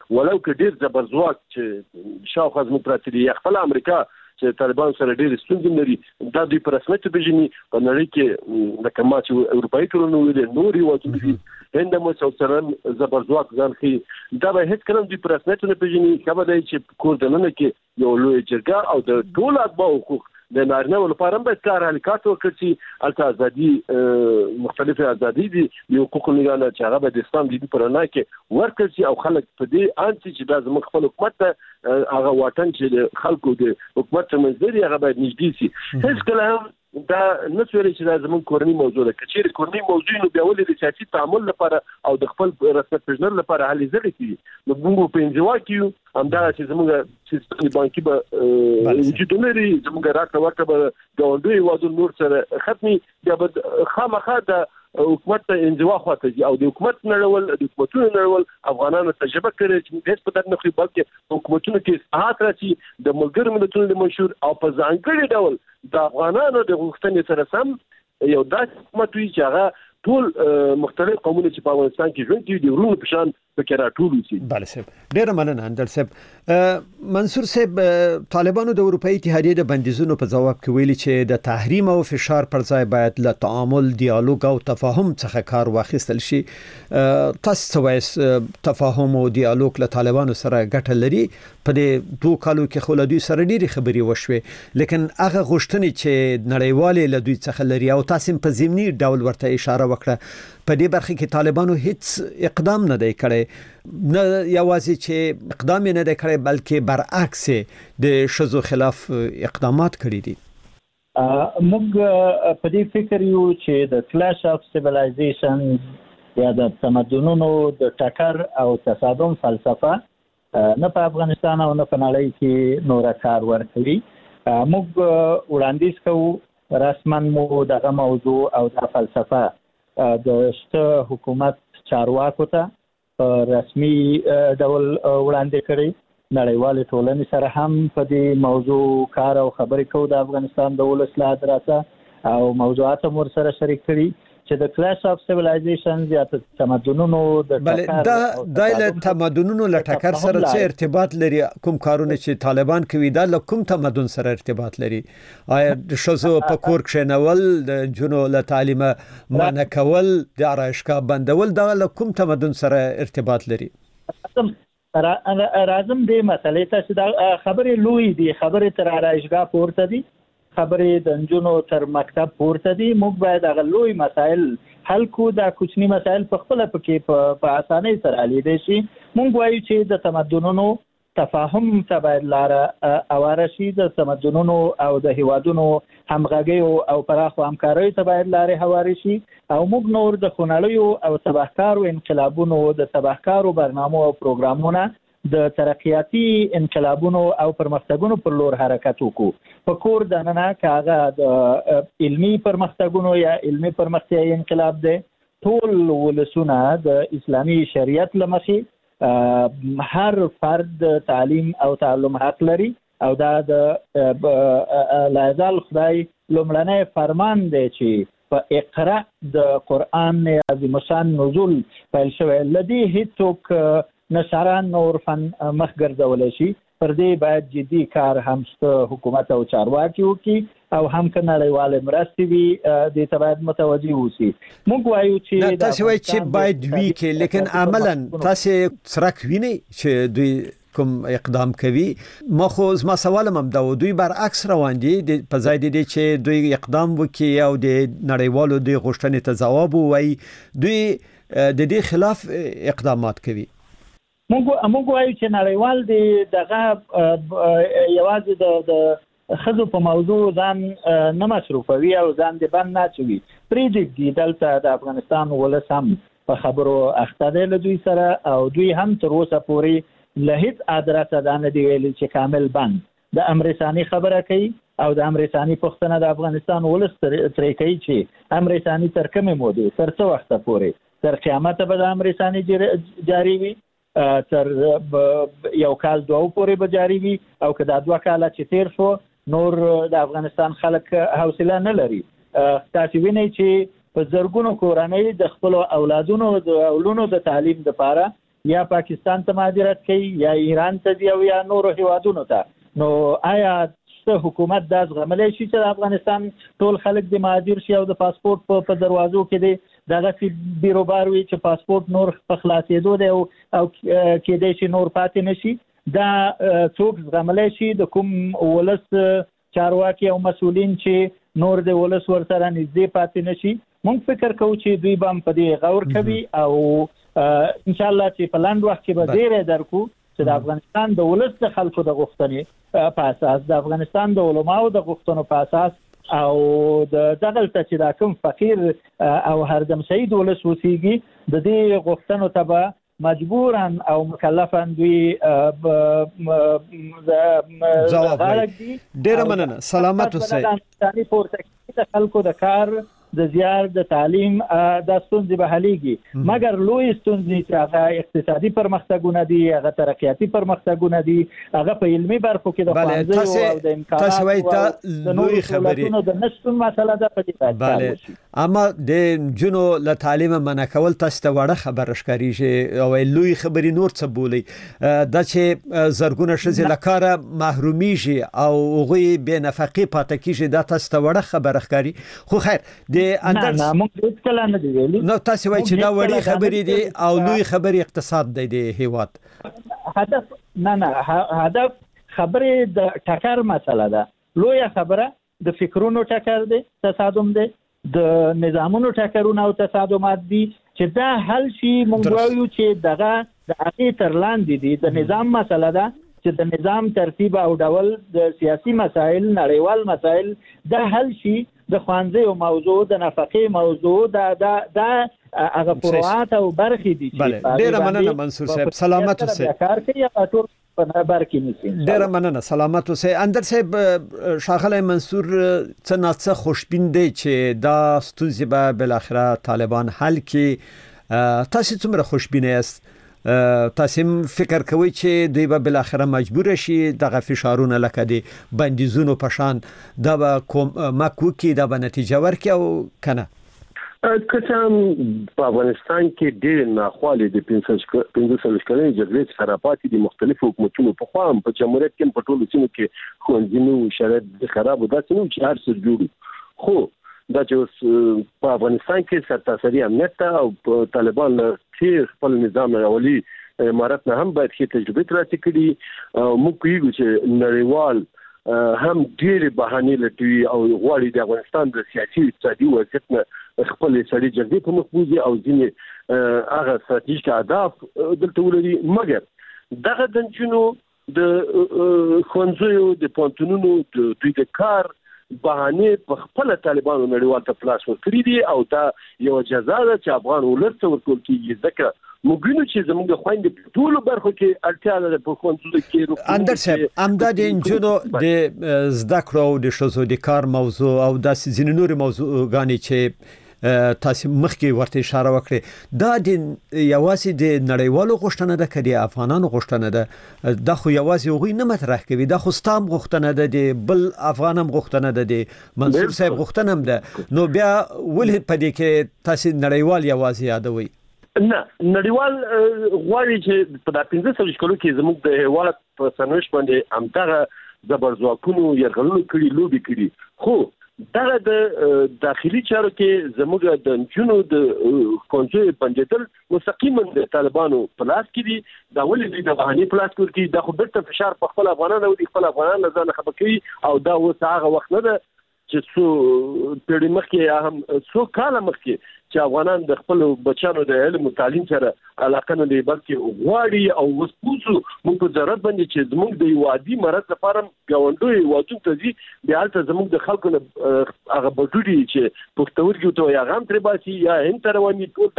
ولو که ډیر زبرځواک چې شاوخوا زموږ پراته دي یا خپل امریکا چې طالبان سره ډېر ستونزې لري دا دوی په رسمیت پیژني په نړۍ کې لکه ما چې اروپایي ټولنه ویلې نور هیوادونه دي هند هم سره زبرځواک ځان ښیي دا به هیڅ کله دوی په رسمیت نه پیژني ښه به دی چې کور دننه کې یو لوی جرګه او د ټولو اتباعو حقوق د نارینه لپاره هم باید کار حرکات وکړي چې هلته ازادي مختلفه ازادي دي د حقوقو نگاه چې هغه به د اسلام دین پر نه کې ورکړي چې او خلک په دې انتي چې دا زموږ خپل حکومت ته هغه واټن چې خلکو د حکومت ترمنځ هغه باید نږدې شي هیڅ کله هم دا نسوي چې دا زموږ کورنی موضوع ده کچېر کورنی موضوع نو بیا ولې د سیاسي تعامل لپاره او د خپل رسمیت پیژندل لپاره هلي ځلې کیږي نو موږ په انځوا کې هم دا چې زموږ سیستم بانکي به وجود لري زموږ راکړه ورکړه به ګاونډي وادو نور سره ختمي بیا به خامخا د حکومت ته انځوا خواته دي او د حکومت نړول د حکومتونو نړول افغانانو تجربه کړې چې هیڅ په دغه نه بلکې حکومتونو کې اصلاحات راشي د ملګرو ملتونو د منشور او په ځانګړي ډول د افغانانو د غوښتنې سره سم یو داسې حکومت وي چې هغه ټول مختلف قومونه چې په افغانستان کې ژوند کوي د ورونو په شان پکې راټول شي. بله صاحب ډېره مننه اندر صاحب. منصور صاحب طالبانو د اروپאי اتحادیې د بندیزونو په ځواب کې ویلي چې د تحریم او فشار پر ځای باید له تعامل دیالوګ او تفاهم څخه کار واخیستل شي. تاسو څه وایي تفاهم او دیالوګ له طالبانو سره ګټه لري؟ په دې 2 کالو کې خو له دوی سره ډېری خبرې وشوي لیکن هغه غوښتنې چې نړیوالې له دوی څخه لري او تاسو په ضمني ډول ورته اشاره وکړه په دې برخه کې طالبانو هیڅ اقدام نه دی کړی نه یوازې چې اقدام نه دی کړی بلکې برعکس د شذو خلاف اقدامات کړی دي. موږ په دې فکر یو چې د کلاش اف سیویلایزیشن یا د تمدنونو د ټکر او تصادم فلسفه نه په افغانستان او نه په نړۍ کې نور کار ورکوي. موږ وړاندیز کوو رسما مو دغه موضوع او د فلسفه د شته حکومت چارواکو ته رسمي ډول وړاندې کړي. نړیوال ټولنې سره هم په دې موضوع کار او خبرې کوو د افغانستان د ولس له ادرسه او موضوعات هم ورسره شریک کړي چې د کلاش اف سیویلایزیشن یا تمدنونو د ټکر د تمدنونو له ټکر سره څه ارتباط لري؟ کوم کارونه چې طالبان کوي دا له کوم تمدن سره ارتباط لري؟ آیا د شذو په کور کښینول د جنو له تعلیم منع کول د آرایشګاه بندول دا له کوم تمدن سره ارتباط لري؟ راځم دې مسلې ته چې دا خبرې لوی دي خبرې تر آرایشګاه پورته دي خبرې د نجونو تر مکتب پورته دي. موږ باید هغه لوی مسایل حل کو دا کوچني مسایل په خپل پکې په اسانۍ سره حل دي شي. موږ وایو چې د تمدنونو تفاهم ته باید لار اواره شي د تمدنونو او د هیوادونو همغږي او پراخ همکارۍ ته باید لارې هوارې شي او موږ نور د خنړیو او تبهکارو انقلابونو د تبهکارو برنامو او پروګرامونو د ترقیاتی انقلابونو او پرمختګونو پر لور حرکت وکړو. په کور دننه کاغه د علمی پرمختګونو یا علمی پرمختیايي انقلاب دی ټول ولسونه د اسلامي شریعت لمخې هر فرد تعلیم او تعلم حق لري او دا د لازال خدای لومړنی فرمان دی چې په اقرا د قران عظیم شان نزول پیل شوی لدی هیڅوک نشران نور فن مخ ګرځول شي. پر دې باید جدي کار هم حکومت او چارواکي وکړي او هم نړیوال مرستې وي د تبعید متوجي وسی. موږ وایو چې تاسو وایي چې باید وی کې لیکن عملاً تاسو سرک ویني چې دوی کوم اقدام کوي. ما خو زما سوال هم دا دوی برعکس روان دي په ځای دي چې دوی اقدام وکړي او د نړیوالو د غوښتنې ته ځواب وایي دوی د دې خلاف اقدامات کوي. موږ وایو چې نړیوال دی دغه یوازې د خزو په موضوع ځان نه مصروفوي او ځان دی بند نه چوي. پریږدي دلته د افغانستان ولس هم په خبرو اخته دی له دوی سره او دوی هم تر اوسه پورې له هیڅ ادرسه دا نه دی ویلي چې کامل بند. د امرسانی خبره کوي او د امرسانی پښتنه د افغانستان ولس ترې کوي چې امرسانی تر کومه مودې تر څو وخت پورې تر قیامت به د امرسانی جاری وي تر یو کال دوه پورې به جاری وي او که دا 2 کال چې تیر شو نور د افغانستان خلک حوصله نه لري. تاسو وینئ چې په زرګونو کورنۍ د خپل اولادونو د اولونو د تعلیم لپاره یا پاکستان ته مهاجرت کوي یا ایران ته دی او یا نور هیوادونو ته. نو آیا حکومت دا زغملی شي چې د افغانستان ټول خلک د مهاجر شي او د پاسپورت په دروازو کې دی دغه بیروبار وي چې پاسپورت نور په خلاصېدو دی او کېدای شي نور پاتې نشي؟ دا څوک زغملی شي؟ د کوم ولس چارواکي او مسؤلین چې نور د ولس ورسره نږدې پاتې نشي؟ موږ فکر کوو چې دوی به هم په دې غور کوي او ان شاء الله چې په لاندې وخت کې به زیری درکو چې د افغانستان د ولس د خلکو د غوښتنې په اساس، د افغانستان د علماو د غوښتنو په اساس او دغلته چې دا کوم فقیر او هردم شهید ولس اوسیږي د دې غوښتنو ته به مجبورا او مکلفا دوی ډېره مننه. سلامت اوسئ. د خلکو د کار د زیار د تعلیم د ستونزې به حلیږي، مګر لوی ستونزې چې هغه اقتصادي پرمختګونه دي، هغه ترقیاتي پرمختګونه دي، هغه په علمي برخو کې د ښوونځیو او د امکاناتو د نورو سهولتونو د نشتون مسله ده. په دې باندې اما د جنو له تعلیم منع کول تاسو ته وړه خبره ښکارېږي او لوی خبرې نور څه بولي دا چې زرګونه ښځې له کاره محرومیږي او هغوی بې نفقې پاتې کېږي، دا تاسو ته وړه خبره ښکاري. خو خیر نه موږ هیڅ کله نه دی ویلي. نو تاسو وایي چې دا وړي خبرې دي او لوی خبرې اقتصاد دی د هیواد. هدف نه هدف خبرې د ټکر مسله ده. لوی خبره د فکرونو ټکر دی، تصادم دی، د نظامونو ټکرونه او تصادمات دي چې دا حل شي. موږ وایو چې دغه د هغې تر لاندې دي د نظام مسله ده چې د نظام ترتیب او ډول د سیاسي مسایل، نړیوال مسایل د حل شي. د ښوونځیو موضوع، د نفقې موضوع، د هغه فروعات او برخې دي. ډېره مننه منصور صاحب. سلامت اوسئ. کار کوي یا ټول په برخې نیسي. ډېره مننه. سلامت اوسئ. اندر صاحب، ښاغلی منصور څه ناڅه خوشبین دی چې دا ستونزې به بالاخره طالبان حل کړي. تاسو څومره خوشبین یاست؟ تاسو فکر کوئ چې دوی به بالاخره مجبور شي دغه فشارونه لکه د بندیزونو په شان دا به کومک وکړي، دا به نتیجه ورکړي او کنه؟ که په افغانستان کې ډېر ناخوالې د 15 کلنې جګړې سره پاتې دي، مختلفو حکومتونو په خوا هم په جمهوریت کې په ټولو سیمو کې ښوونځي نه وو، شرایط خراب وو، داسې نه وو چې هر څه جوړ. خو دا چې په افغانستان کې سرتاسري امنیت ته او طالبان له تیر خپل نظام راولي امارت نه هم باید ښې تجربې ترلاسه کړي. موږ پوهېږو چې نړیوال هم ډېرې بهانې لټوي او غواړي د افغانستان د سیاسي اقتصادي وضعیت نه خپل سړي جګړې په مخ بوځي او ځینې هغه ستراتیژیک اهداف دلته ولري. مګر دغه د نجونو د ښوونځیو د پوهنتونونو دوی د کار بهانې په خپل طالبانو نړیوال ته پلاس ورکړي دي او دا یو جزا ده چې افغان ولس ته ورکول کېږي. ځکه موږ وینو چې زموږ خویندې په ټولو برخو کې اړتیا لري په ښوونځیو کې. اندر صاحب، همدا د نجونو د زده کړو او د ښځو د کار موضوع او داسې ځینې نورې موضوعګانې چې تاسو مخکې ورته اشاره وکړه، دا د یوازې د نړیوالو غوښتنه ده که د افغانانو غوښتنه ده؟ دا خو یوازې هغوی نه مطرح کوي، دا خو ستا هم غوښتنه ده، د بل افغان هم غوښتنه ده، د منصور صاحب غوښتنه هم ده. نو بیا ولې په دې کې تاسو نړیوال یوازې یادوي؟ نه، نړیوال غواړي چې په 15 کلو کې زموږ د هیواد په سرنوشت باندې همدغه زبرځواکونو یرغلونه کړي، لوبې کړي. خو دغه د داخلي چارو کې زموږ د نجونو د ښوونځیو بندېدل مستقیما د طالبانو په لاس کې دي. دا ولې دوی د بهانې په لاس کې ورکوي؟ دا خو بیرته فشار په خپل افغانانو ودي، خپل افغانان له ځانه خفه کوي او دا اوس هغه وخت نه ده چې څو پیړۍ مخکې یا هم څو کاله مخکې چې افغانان د خپل بچانو د علم او تعلیم سره علاقه نه لري، بلکې غواړي او اوس پوسو موږ په ضرورت باندې چې زموږ د یوادي مرز لپاره ګاونډي هیوادونو ته ځي، بیا هلته زموږ د خلکو نه هغه بډوډي چې پښتورګي ته یا غام تر باسي یا هند رواني ټول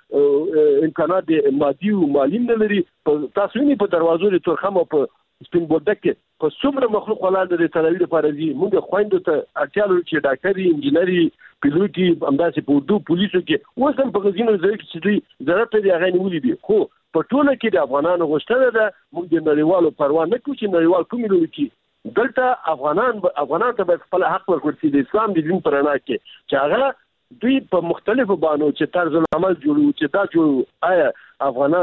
د امکانات مادي او مالی نه لري. تاسو یې په دروازو لري ترخم او په سپین بولدک کې په څومره مخلوق ولاندې د تلوي لپاره دي. موږ خويندو ته اړتیا لري چې ډاکټري، انجینري، پیلوټي، همداسې په اردو پولیسو کې اوس هم په غزینو ځای کې چې دوی ضرورت لري هغه نیولې دي. خو په ټوله کې د افغانانو غوښتنه ده موږ د نړیوالو پروا نه کوو چې نړیوال کومې لوري کې دلته افغانان ته باید خپل حق ورکړي د اسلام د دین په رڼا کې چې هغه دوی په مختلفو بانو چې طرز العمل جوړو چې دا جوړو. آیا افغانان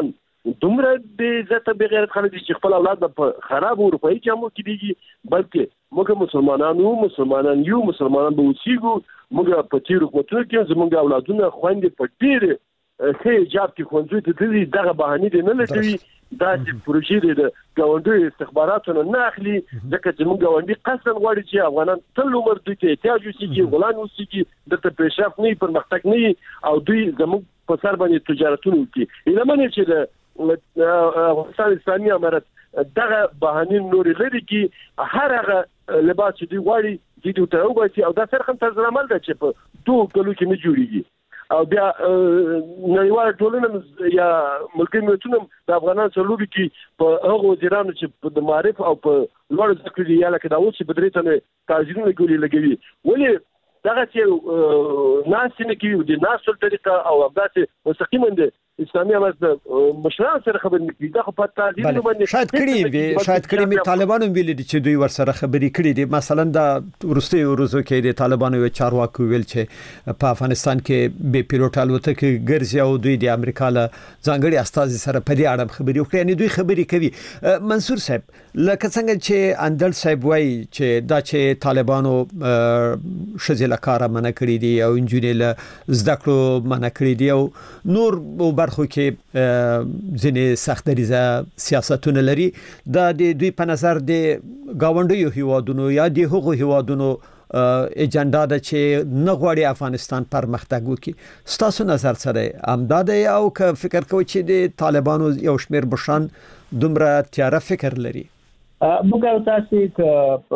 دومره د عزت به غیرت خلک چې خپل اولاد په خراب اروپایي جامو کې دیږي، بلکې موږ مسلمانان به اوسېږو. موږ په تیر حکومتونو کې زموږ اولادونه خويندې په ډېر ښه حجاب کې ښوونځي ته تللي، دغه بهانې دې نه لټوي. دا چې پروژې د ګاونډي استخباراتو نه اخلي، ځکه چې موږ ګاونډي قصداً غواړي چې افغانان تل عمر دوی ته احتیاج وسیږي، غلام وسیږي، دلته پیشرفت نه پرمختګ نه او دوی زموږ په سر باندې تجارتونه وکړي. لمنه چې د افغانستان اسلامي امارت دغه بهانې نور لري کې هر هغه لباس چې دوی غواړي دوی ته وګوري او دا سره هم طرز عمل ده چې په دوه کلو کې نه جوړیږي. او بیا نړیوال ټولنه یا ملکي ملتونه د افغانانو سره لوبي کې په هغه وزیرانو چې په معرف او په لوړ ذکر دی یا لکه دا اوس چې بدري ته تاجرونه کوي لګوي، ولې دغه چې ناس نه کوي د ناسو طریقه او همداسې مستقیما د اسلامي امارت مشران سره خبرې کوي. دا خو په تعظیم باندې شاید کړي می طالبانو ویل دي چې دوی ورسره خبرې کړي دي. مثلا دا ورستي ورزو کې د طالبانو یو چارواکي ویل چې په افغانستان کې بې پیلوټ الوتکې ګرځي او دوی د امریکا له ځانګړي استازي سره په دې اړه خبرې وکړي، یعنی دوی خبرې کوي. منصور صاحب لکه څنګه چې اندل صاحب وایي چې دا چې طالبانو شذل کار منع کړی دي او انجینر له زده کړو منع کړی دي او نور برخو کې ځینې سخت دریزه سیاستونه لري، دا د دوی په نظر د گاونډیو هیوادونو یا د هغو هیوادونو اجنډا ده چې نه غواړي افغانستان پرمختګ وکړي. ستاسو نظر سره امداده او که فکر کوئ چې د طالبانو یو شمېر بشان دومره تیاره فکر لري؟ موږ تاسو که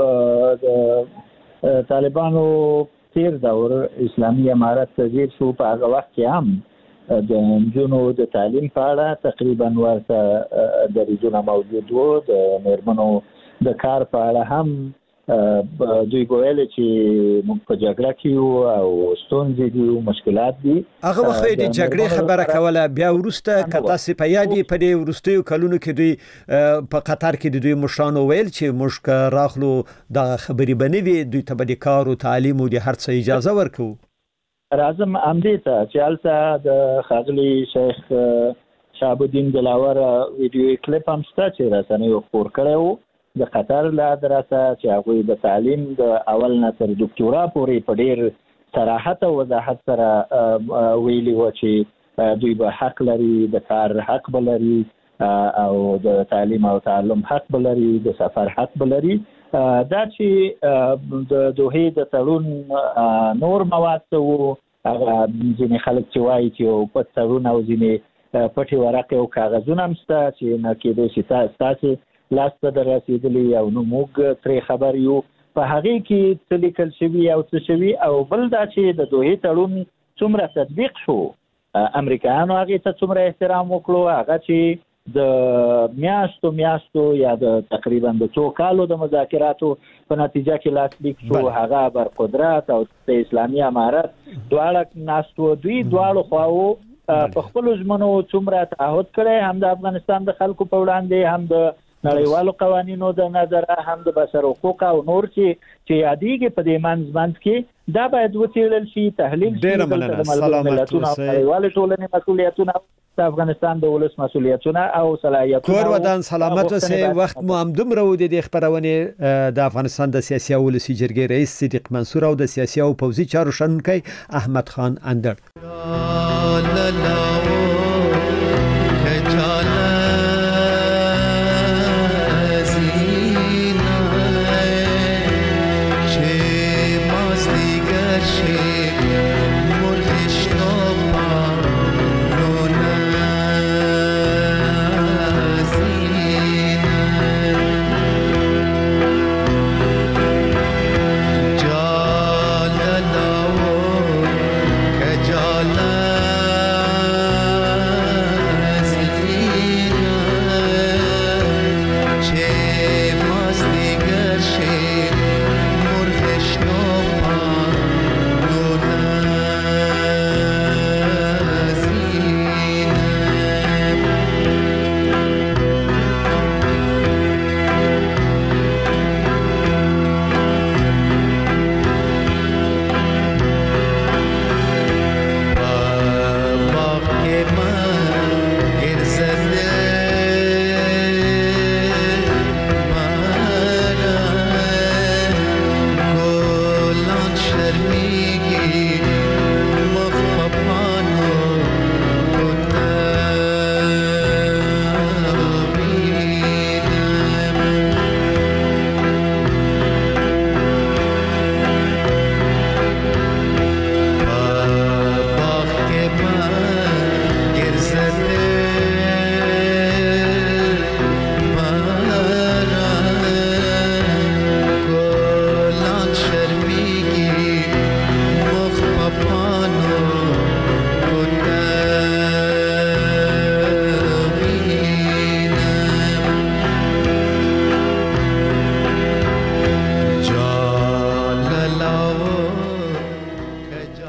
طالبانو تیر دور اسلامي امارت تجربه شو په هغه وخت کې هم د جنونو د تعلیم په اړه تقریبا ورته دریځونه موجود وو، د میرمنو د کار په اړه هم دوی ګویل چې موږ په جګړه کې یو او ستونزې دي او مشکلات دي. هغه وخت د جګړې خبره کوله، بیا ورسته کته سپیادي په دې ورستیو کلونو کې دوی په قطر کې دوی مشرانو ویل چې موږ راغلو د خبرې بنوي دوی ته د کار او تعلیم او د هر څه اجازه ورکو. راځم امدې ته چې البته د خاغلی شیخ شهاب الدین دلاور ویډیو کلیپ هم شته چې رسنیو خپور کړی و د قطر له دراسه چې هغه د تعلیم د اول نه تر ډاکټورا پورې په ډیر صراحت او وضاحت سره ویلي و چې دوی به حق لري، د کار حق بلري او د تعلیم او تعلم حق بلري، د سفر حق بلري. دا چې د دوه د تړون نور مواد وو، هغه ځینې خلک چې وایي چې په تړون او ځینې پټي ورقه او کاغذونه هم شته چې نه کېدای شي تاسو لاس ته رسیدلی او نو موږ ترې خبر یو په هغه کې څه لیکل شوی او څه شوی او بل دا چې د دوه تړون څومره تطبیق شو، امریکایانو هغه ته څومره احترام وکړو، هغه چې د میاشتو یا د تقریبا د 2 کالو د مذاکراتو په نتیجه کې لاسلیک شو، هغه بر قدرت او د اسلامي امارت دواړه ناستو دوی دواړو خواو په خپل ژمنو څومره تعهد کړي، هم د افغانستان د خلکو په وړاندې، هم د نړیوالو قوانینو د نظر، هم د بشر حقوق او نور چې یادېږي په دې منځ کې دا باید وڅېړل شي، تحلیل شي. د ملتونو او نړیوالې ټولنې مسؤلیتونه، د افغانستان د ولس مسؤلیتونه او صلاحیتونه. کور ودان سلامت اوسئ. وخت مو هم دومره و د خبرونه د افغانستان د سیاسي او ولسي جرګې رئیس صدیق منصور او د سیاسي او پوځي چارو شنونکی احمد خان اندر. Yeah.